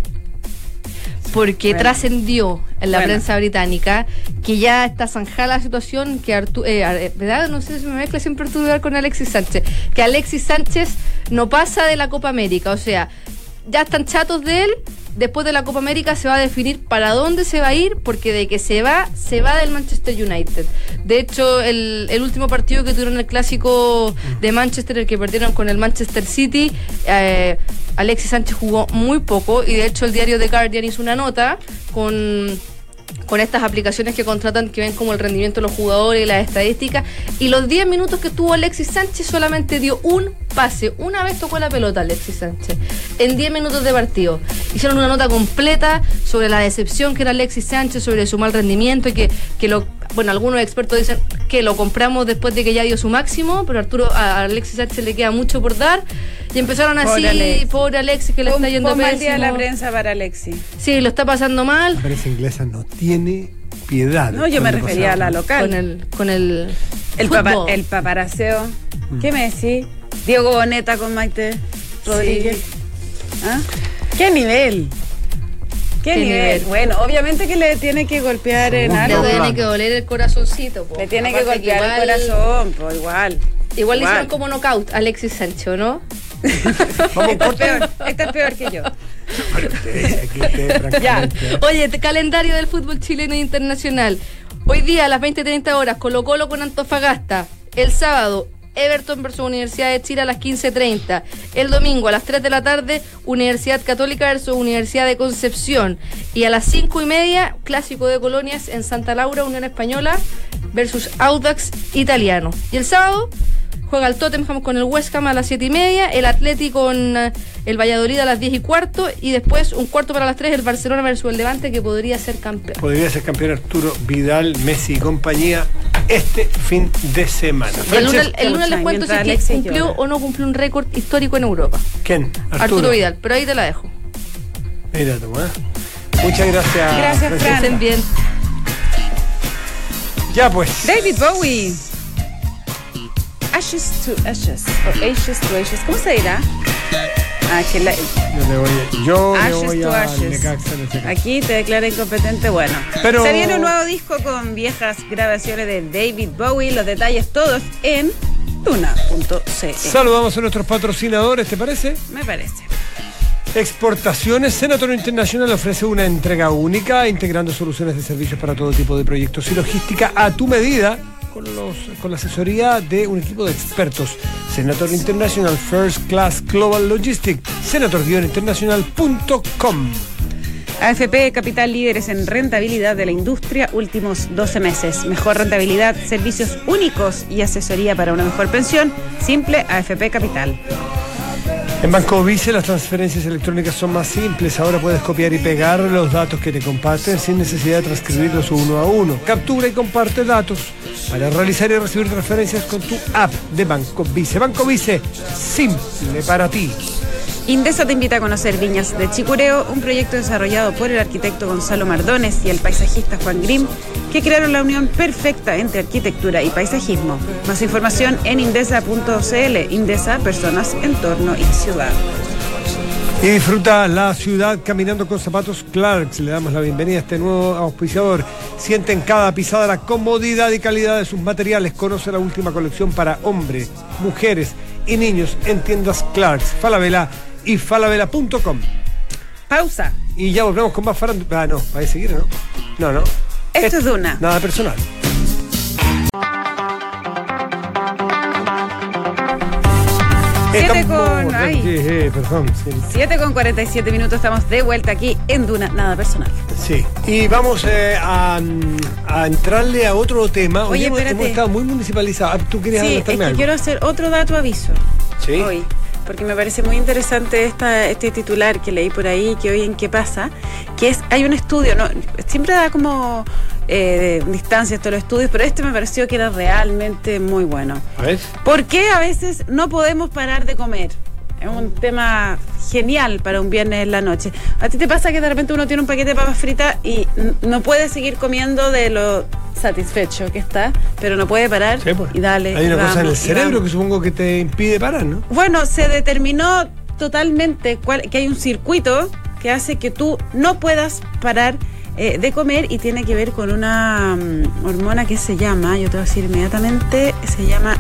Porque trascendió en la prensa británica que ya está zanjada la situación, que ¿verdad? No sé si me mezcla siempre Arturo Vidal con Alexis Sánchez. Que Alexis Sánchez no pasa de la Copa América, o sea, ya están chatos de él. Después de la Copa América se va a definir para dónde se va a ir, porque de que se va del Manchester United. De hecho, el último partido que tuvieron el clásico de Manchester, el que perdieron con el Manchester City, Alexis Sánchez jugó muy poco, y de hecho el diario The Guardian hizo una nota con estas aplicaciones que contratan, que ven como el rendimiento de los jugadores y las estadísticas, y los 10 minutos que estuvo Alexis Sánchez solamente dio un pase, una vez tocó la pelota Alexis Sánchez, en 10 minutos de partido. Hicieron una nota completa sobre la decepción que era Alexis Sánchez, sobre su mal rendimiento, y que algunos expertos dicen que lo compramos después de que ya dio su máximo, pero a Alexis Sánchez le queda mucho por dar, y empezaron así, pobre Alexis, que le está yendo pésimo. Mal día la prensa para Alexis. Sí, lo está pasando mal. La prensa inglesa no tiene piedad. No, yo me refería a la local. Con el paparaceo. ¿Qué me decís? Diego Boneta con Maite Rodríguez. Sí. ¿Ah? ¿Qué nivel? ¿Qué nivel? Bueno, obviamente que le tiene que golpear en algo. Le tiene que doler el corazoncito. Po. Le tiene que golpear el corazón, pues igual. Igual le hicieron como knockout a Alexis Sánchez, ¿no? Esta es peor que yo. Ya. Oye, calendario del fútbol chileno e internacional. Hoy día a las 20:30 horas, Colo-Colo con Antofagasta. El sábado, Everton versus Universidad de Chile a las 15:30. El domingo a las 3 de la tarde, Universidad Católica versus Universidad de Concepción. Y a las 5:30, clásico de colonias en Santa Laura, Unión Española versus Audax Italiano. Y el sábado juega el Tottenham con el West Ham a las 7:30, el Atlético con el Valladolid a las 10:15, y después un cuarto para las 3, el Barcelona versus el Levante, que podría ser campeón. Podría ser campeón Arturo Vidal, Messi y compañía este fin de semana. El lunes les cuento si cumplió o no cumplió un récord histórico en Europa. ¿Quién? Arturo Vidal, pero ahí te la dejo. Mira tú, Muchas gracias. Gracias, Fran. Estén bien. Ya pues. David Bowie. Ashes to Ashes, o Ashes to Ashes, ¿cómo se dirá? Yo Ashes le voy to a Ashes. Necaxa en este caso. Aquí te declara incompetente. Bueno, pero se viene un nuevo disco con viejas grabaciones de David Bowie. Los detalles todos en tuna.cl. Saludamos a nuestros patrocinadores, ¿te parece? Me parece. Exportaciones. Senator International ofrece una entrega única, integrando soluciones de servicios para todo tipo de proyectos y logística a tu medida, con la asesoría de un equipo de expertos. Senator International First Class Global Logistics, senator-international.com. AFP Capital, líderes en rentabilidad de la industria, últimos 12 meses. Mejor rentabilidad, servicios únicos y asesoría para una mejor pensión. Simple AFP Capital. En Banco Vice las transferencias electrónicas son más simples. Ahora puedes copiar y pegar los datos que te comparten sin necesidad de transcribirlos uno a uno. Captura y comparte datos para realizar y recibir transferencias con tu app de Banco Vice. Banco Vice, simple para ti. Indesa te invita a conocer Viñas de Chicureo, un proyecto desarrollado por el arquitecto Gonzalo Mardones y el paisajista Juan Grimm, que crearon la unión perfecta entre arquitectura y paisajismo. Más información en indesa.cl. Indesa, personas, entorno y ciudad. Y disfruta la ciudad caminando con zapatos Clarks. Le damos la bienvenida a este nuevo auspiciador. Siente en cada pisada la comodidad y calidad de sus materiales. Conoce la última colección para hombres, mujeres y niños en tiendas Clarks, Falabella y falabella.com. Pausa. Y ya volvemos con más farándula. Ah, no, ¿va a seguir, no? No. Esto es Duna. Nada personal. 7 con 47 minutos, estamos de vuelta aquí en Duna, nada personal. Sí, y vamos a entrarle a otro tema. Oye, hemos estado muy municipalizados. ¿Tú querías adelantarme algo? Quiero hacer otro dato aviso. ¿Sí? Hoy, porque me parece muy interesante este titular que leí por ahí, que hoy en ¿Qué pasa? Que hay un estudio, ¿no? Siempre da como distancia estos los estudios, pero este me pareció que era realmente muy bueno. A ver. ¿Por qué a veces no podemos parar de comer? Es un tema genial para un viernes en la noche. ¿A ti te pasa que de repente uno tiene un paquete de papas fritas y no puede seguir comiendo de lo satisfecho que está, pero no puede parar? Sí, pues. Y dale. Hay una cosa en el cerebro vamos. que supongo que te impide parar, ¿no? Bueno, se determinó totalmente que hay un circuito que hace que tú no puedas parar de comer, y tiene que ver con una hormona que se llama, yo te voy a decir inmediatamente, se llama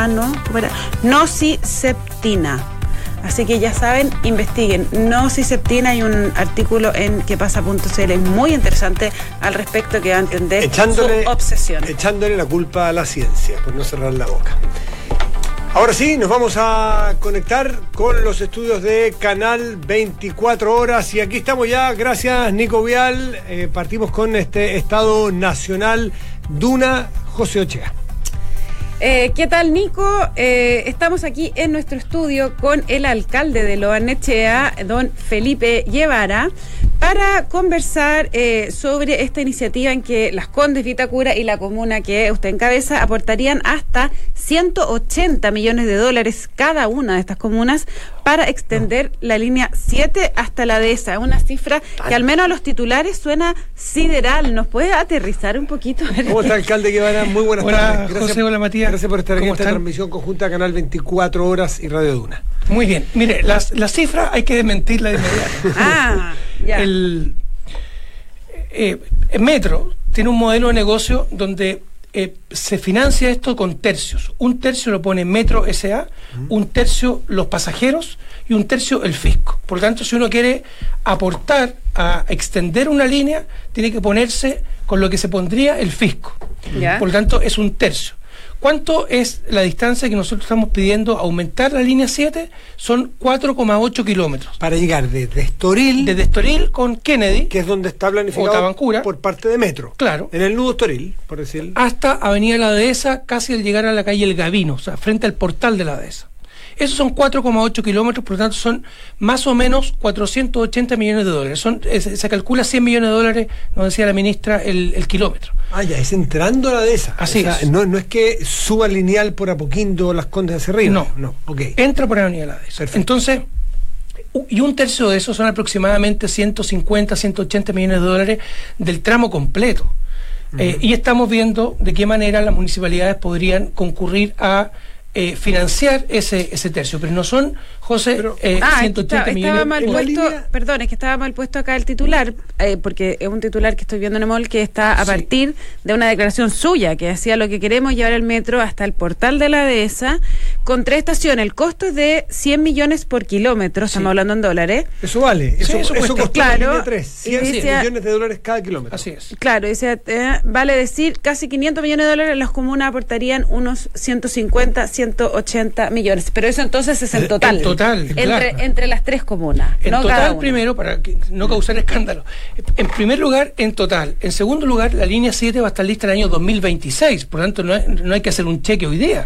nociceptina. Así que ya saben, investiguen. Nociceptina, hay un artículo en quepasa.cl muy interesante al respecto, que va a entender su obsesión. Echándole la culpa a la ciencia por no cerrar la boca. Ahora sí, nos vamos a conectar con los estudios de Canal 24 Horas. Y aquí estamos ya, gracias Nico Vial. Partimos con este Estado Nacional Duna, José Ochea. ¿Qué tal, Nico? Estamos aquí en nuestro estudio con el alcalde de Lo Barnechea, don Felipe Guevara, para conversar sobre esta iniciativa en que Las Condes, Vitacura y la comuna que usted encabeza aportarían hasta 180 millones de dólares cada una de estas comunas para extender la línea 7 hasta la dehesa. Una cifra que al menos a los titulares suena sideral. ¿Nos puede aterrizar un poquito? ¿Cómo está, alcalde Guevara? Muy buenas tardes. Hola, José, hola, Matías. Gracias por estar en esta transmisión conjunta de Canal 24 Horas y Radio Duna. Muy bien. Mire, las cifras hay que desmentirla de inmediato. Ya. El Metro tiene un modelo de negocio donde se financia esto con tercios. Un tercio lo pone Metro S.A., un tercio los pasajeros y un tercio el fisco. Por lo tanto, si uno quiere aportar a extender una línea, tiene que ponerse con lo que se pondría el fisco. ¿Ya? Por lo tanto, es un tercio. ¿Cuánto es la distancia que nosotros estamos pidiendo aumentar la línea 7? Son 4,8 kilómetros. Para llegar desde Estoril... Desde Estoril con Kennedy, que es donde está planificado Tabancura, por parte de Metro. Claro. En el nudo Estoril, por decirlo. Hasta Avenida La Dehesa, casi al llegar a la calle El Gavino, o sea, frente al portal de La Dehesa. Esos son 4,8 kilómetros, por lo tanto son más o menos 480 millones de dólares. Se calcula 100 millones de dólares, nos decía la ministra, el kilómetro. Ah, ya, es entrando a La Dehesa. Así es. No es que suba lineal por Apoquindo, Las Condes hacia arriba. No. Okay. Entra por Avenida La Dehesa. Perfecto. Entonces, y un tercio de eso son aproximadamente 150, 180 millones de dólares del tramo completo. Y estamos viendo de qué manera las municipalidades podrían concurrir a financiar ese tercio, pero no son, José, 180 millones. Estaba mal puesto, perdón, es que estaba mal puesto acá el titular, porque es un titular que estoy viendo en EMOL que está a partir de una declaración suya que decía: lo que queremos llevar el metro hasta el portal de la dehesa con 3 estaciones. El costo es de 100 millones por kilómetro, estamos hablando en dólares. Eso vale, eso costó claro, la línea 3, 100 millones de dólares cada kilómetro. Así es. Claro, dice, vale decir, casi 500 millones de dólares, las comunas aportarían unos 150, 180 millones. Pero eso entonces es en total. Entre las 3 comunas. En no total, cada una. Primero, para no causar escándalo. En primer lugar, en total. En segundo lugar, la línea 7 va a estar lista en el año 2026. Por lo tanto, no hay que hacer un cheque hoy día.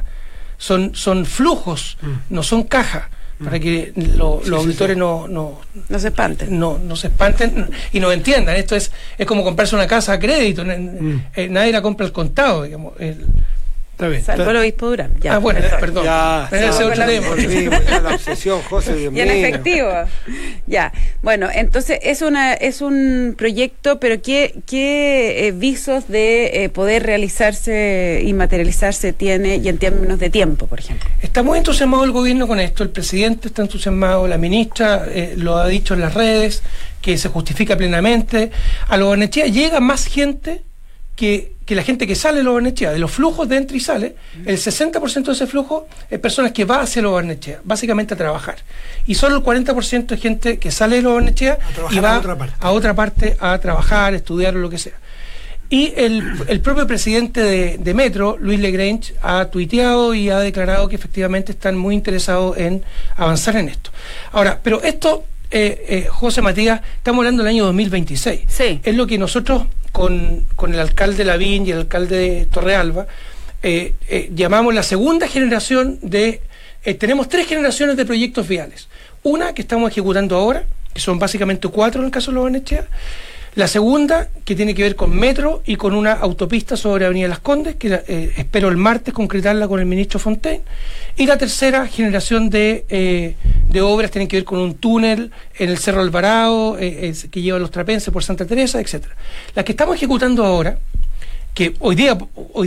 Son flujos, no son cajas. Para que los auditores no se espanten. No se espanten y no entiendan. Esto es como comprarse una casa a crédito. Nadie la compra al contado, digamos. Está bien. Salvo el obispo Durán. Ya, bueno, perfecto. perdón. Ya, Pero ese es otro tema. ya la obsesión, José, Dios Y en mío. efectivo. Ya. Bueno, entonces es un proyecto, pero ¿qué visos de poder realizarse y materializarse tiene y en términos de tiempo, por ejemplo? Está muy entusiasmado el gobierno con esto, el presidente está entusiasmado, la ministra lo ha dicho en las redes, que se justifica plenamente. A Lo Barnechea llega más gente que la gente que sale de Lo Barnechea. De los flujos de entra y sale, el 60% de ese flujo es personas que va hacia Lo Barnechea, básicamente a trabajar. Y solo el 40% es gente que sale de Lo Barnechea y va a otra parte a trabajar, estudiar o lo que sea. Y el propio presidente de Metro, Luis Legrange, ha tuiteado y ha declarado que efectivamente están muy interesados en avanzar en esto. Ahora, pero esto, José Matías, estamos hablando del año 2026. Sí. Es lo que nosotros con el alcalde Lavín y el alcalde de Torrealba llamamos la segunda generación de... tenemos 3 generaciones de proyectos viales. Una que estamos ejecutando ahora, que son básicamente 4 en el caso de Lo Barnechea. La segunda, que tiene que ver con metro y con una autopista sobre Avenida Las Condes, que espero el martes concretarla con el ministro Fontaine. Y la tercera generación de obras tienen que ver con un túnel en el Cerro Alvarado, que lleva a los trapenses por Santa Teresa, etcétera. La que estamos ejecutando ahora, que hoy día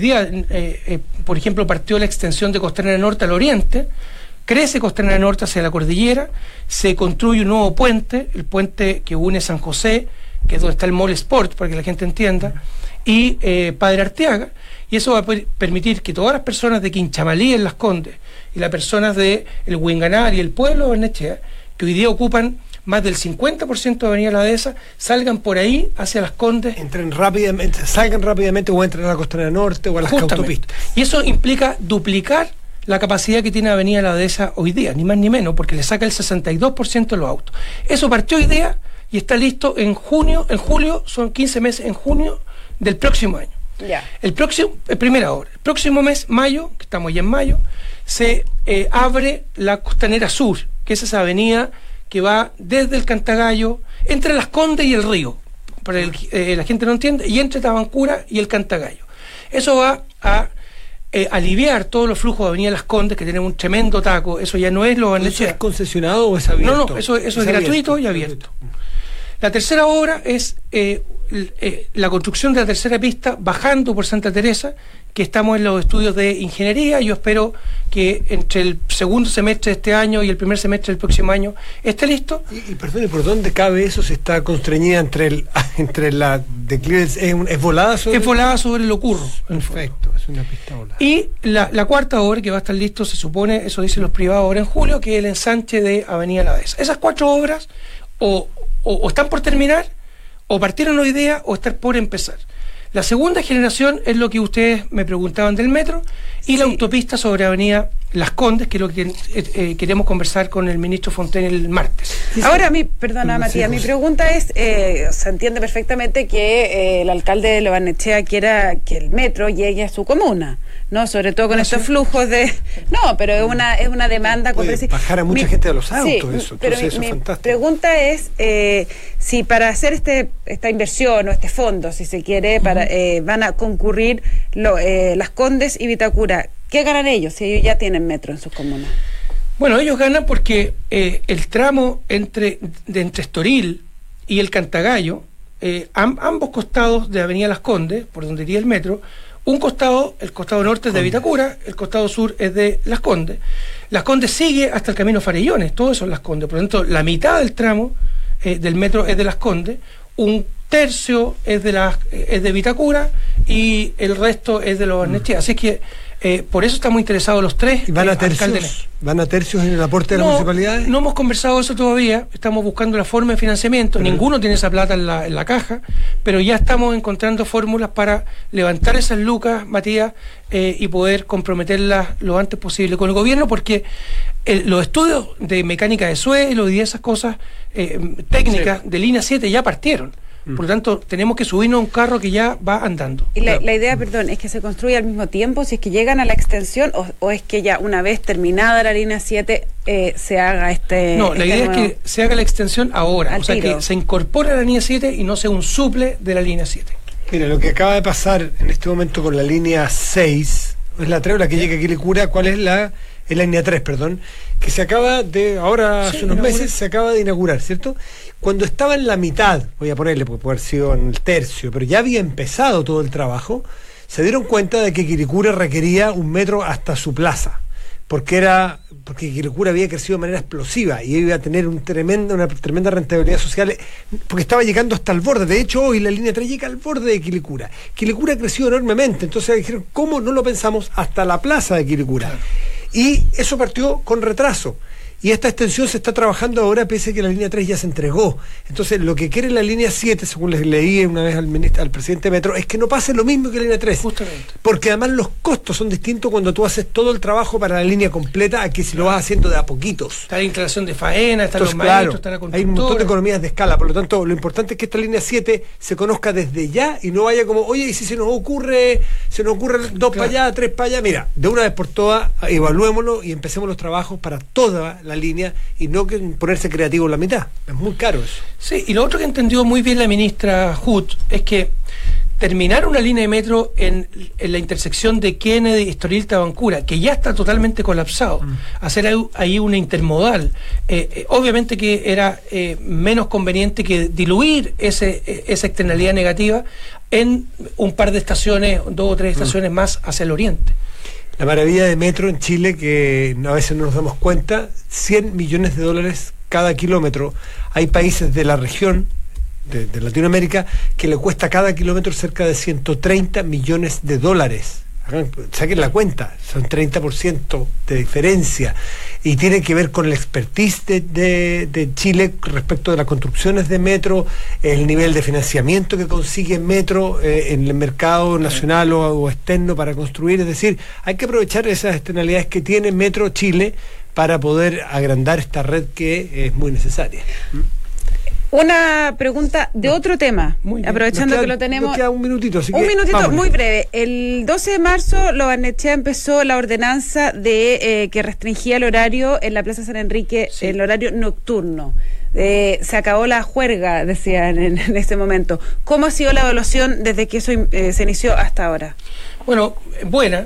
por ejemplo, partió la extensión de Costanera Norte al oriente, crece Costanera Norte hacia la cordillera, se construye un nuevo puente, el puente que une San José, que es donde está el Mall Sport, para que la gente entienda, y Padre Arteaga, y eso va a permitir que todas las personas de Quinchamalí en Las Condes y las personas de el Huinganar y el pueblo de Barnechea, que hoy día ocupan más del 50% de Avenida La Dehesa, salgan por ahí hacia Las Condes. Salgan rápidamente o entren a la Costanera Norte o a las autopistas. Y eso implica duplicar la capacidad que tiene Avenida La Dehesa hoy día, ni más ni menos, porque le saca el 62% de los autos. Eso partió hoy día y está listo en julio, son 15 meses, en junio del próximo año. Ya. Primera obra. El próximo mes, mayo, que estamos ya en mayo, se abre la Costanera Sur, que es esa avenida que va desde el Cantagallo, entre Las Condes y el río, para la gente no entiende, y entre Tabancura y el Cantagallo. Eso va a aliviar todos los flujos de Avenida Las Condes, que tenemos un tremendo taco. Eso ya no es Lo Barnechea. ¿Eso es concesionado o es abierto? No, eso es gratuito y abierto. La tercera obra es la construcción de la tercera pista bajando por Santa Teresa, que estamos en los estudios de ingeniería. Yo espero que entre el segundo semestre de este año y el primer semestre del próximo año esté listo. Y perdone, ¿por dónde cabe eso? ¿Se está constreñida entre la declive? ¿Es volada sobre? Es volada sobre el Ocurro. Perfecto, es una pista volada. Y la cuarta obra, que va a estar listo, se supone, eso dicen los privados ahora en julio, que es el ensanche de Avenida La Dehesa. Esas 4 obras o están por terminar, o partieron hoy día, o están por empezar. La segunda generación es lo que ustedes me preguntaban del metro y la autopista sobre Avenida Las Condes, que es lo que queremos conversar con el ministro Fontaine el martes. Ahora, perdona Matías, mi pregunta es, se entiende perfectamente que el alcalde de Lo Barnechea quiera que el metro llegue a su comuna, ¿no? Sobre todo con estos flujos de... No, pero es una demanda... Puede bajar a mucha gente de los autos, sí, eso. Pero entonces, mi eso es fantástico. pregunta es si para hacer esta inversión o este fondo, si se quiere, van a concurrir Las Condes y Vitacura. ¿Qué ganan ellos si ellos ya tienen metro en sus comunas? Bueno, ellos ganan porque el tramo entre Estoril y el Cantagallo, ambos costados de Avenida Las Condes, por donde iría el metro, un costado, el costado norte es de Vitacura, el costado sur es de Las Condes. Las Condes sigue hasta el camino Farellones, todo eso es Las Condes. Por lo tanto, la mitad del tramo del metro es de Las Condes, un tercio es de Vitacura y el resto es de Lo Barnechea. Así que por eso estamos interesados los 3. ¿Y van a tercios? ¿Van a tercios en el aporte de las municipalidades? No hemos conversado eso todavía, estamos buscando la forma de financiamiento, ninguno tiene esa plata en la caja, pero ya estamos encontrando fórmulas para levantar esas lucas, Matías, y poder comprometerlas lo antes posible con el gobierno, porque los estudios de mecánica de suelo y de esas cosas técnicas de línea 7 ya partieron. Por lo tanto, tenemos que subirnos a un carro que ya va andando. Y la idea, perdón, es que se construya al mismo tiempo, si es que llegan a la extensión, o es que ya una vez terminada la línea 7 se haga No, la idea es que se haga la extensión ahora, o sea, que se incorpore a la línea 7 y no sea un suple de la línea 7. Mira, lo que acaba de pasar en este momento con la línea 6, es la 3 la que llega a Quilicura, ¿cuál es la línea 3, perdón, que se acaba de, ahora hace unos meses, se acaba de inaugurar, ¿cierto? Cuando estaba en la mitad, voy a ponerle, porque puede haber sido en el tercio, pero ya había empezado todo el trabajo, se dieron cuenta de que Quilicura requería un metro hasta su plaza, porque Quilicura había crecido de manera explosiva y iba a tener una tremenda rentabilidad social, porque estaba llegando hasta el borde. De hecho, hoy la línea 3 llega al borde de Quilicura. Quilicura creció enormemente, entonces dijeron, ¿cómo no lo pensamos hasta la plaza de Quilicura? Claro. Y eso partió con retraso. Y esta extensión se está trabajando ahora, pese a que la línea 3 ya se entregó. Entonces, lo que quiere la línea 7, según les leí una vez al presidente de Metro, es que no pase lo mismo que la línea 3. Justamente. Porque además los costos son distintos cuando tú haces todo el trabajo para la línea completa a que si lo vas haciendo de a poquitos. Está la instalación de faena, están los maestros, está la constructora. Hay un montón de economías de escala. Por lo tanto, lo importante es que esta línea 7 se conozca desde ya y no vaya como, oye, y si se nos ocurre 2 para allá, 3 para allá. Mira, de una vez por todas, evaluémoslo y empecemos los trabajos para toda la línea y no que ponerse creativo en la mitad. Es muy caro eso. Sí, y lo otro que entendió muy bien la ministra Hood es que terminar una línea de metro en la intersección de Kennedy y Estoril Tabancura, que ya está totalmente colapsado, hacer ahí una intermodal, obviamente que era menos conveniente que diluir esa externalidad negativa en un par de estaciones, 2 o 3 estaciones más hacia el oriente. La maravilla de metro en Chile, que a veces no nos damos cuenta, $100 millones cada kilómetro. Hay países de la región, de Latinoamérica, que le cuesta cada kilómetro cerca de $130 millones. Saquen la cuenta, son 30% de diferencia. Y tiene que ver con el expertise de Chile respecto de las construcciones de metro, el nivel de financiamiento que consigue metro en el mercado nacional o externo para construir. Es decir, hay que aprovechar esas externalidades que tiene Metro Chile para poder agrandar esta red que es muy necesaria. Una pregunta de otro tema, aprovechando que lo tenemos. Nos queda un minutito, vámonos. Muy breve. El 12 de marzo, Lo Barnechea empezó la ordenanza de que restringía el horario en la Plaza San Enrique, el horario nocturno. Se acabó la juerga, decían en ese momento. ¿Cómo ha sido la evaluación desde que eso se inició hasta ahora? Bueno, buena.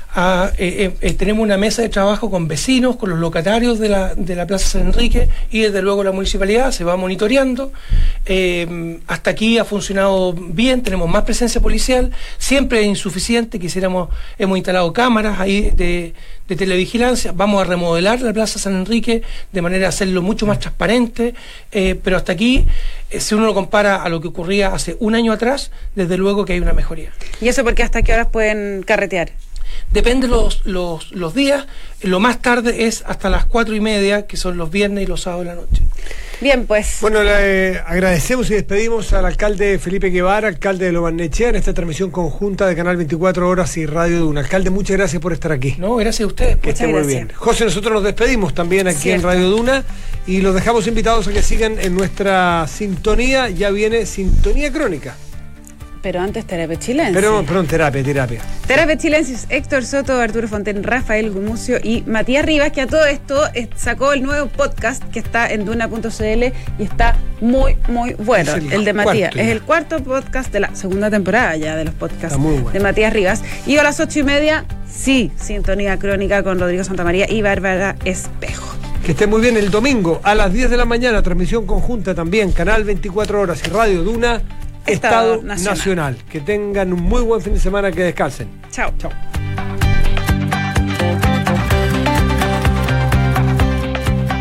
Tenemos una mesa de trabajo con vecinos, con los locatarios de la Plaza San Enrique y desde luego la municipalidad se va monitoreando. Hasta aquí ha funcionado bien, tenemos más presencia policial, siempre es insuficiente, hemos instalado cámaras ahí de televigilancia, vamos a remodelar la Plaza San Enrique de manera a hacerlo mucho más transparente, pero hasta aquí, si uno lo compara a lo que ocurría hace un año atrás, desde luego que hay una mejoría. ¿Y eso porque hasta qué horas pueden carretear? Depende los días, lo más tarde es hasta las 4:30, que son los viernes y los sábados de la noche. Bien, pues. Bueno, le agradecemos y despedimos al alcalde Felipe Guevara, alcalde de Lo Barnechea, en esta transmisión conjunta de Canal 24 Horas y Radio Duna. Alcalde, muchas gracias por estar aquí. No, gracias a ustedes. Que esté muy bien. José, nosotros nos despedimos también aquí en Radio Duna y los dejamos invitados a que sigan en nuestra sintonía. Ya viene Sintonía Crónica. Pero antes Terapia Chilensis. Perdón, terapia. Terapia Chilensis, Héctor Soto, Arturo Fonten, Rafael Gumucio y Matías Rivas, que a todo esto sacó el nuevo podcast que está en Duna.cl y está muy, muy bueno. El de Matías. Es el 4.º podcast de la segunda temporada ya de los podcasts de Matías Rivas. Y a las 8:30, Sintonía Crónica con Rodrigo Santamaría y Bárbara Espejo. Que esté muy bien. El domingo a las 10 de la mañana, transmisión conjunta también, Canal 24 Horas y Radio Duna. Estado Nacional. Que tengan un muy buen fin de semana, que descansen. Chao.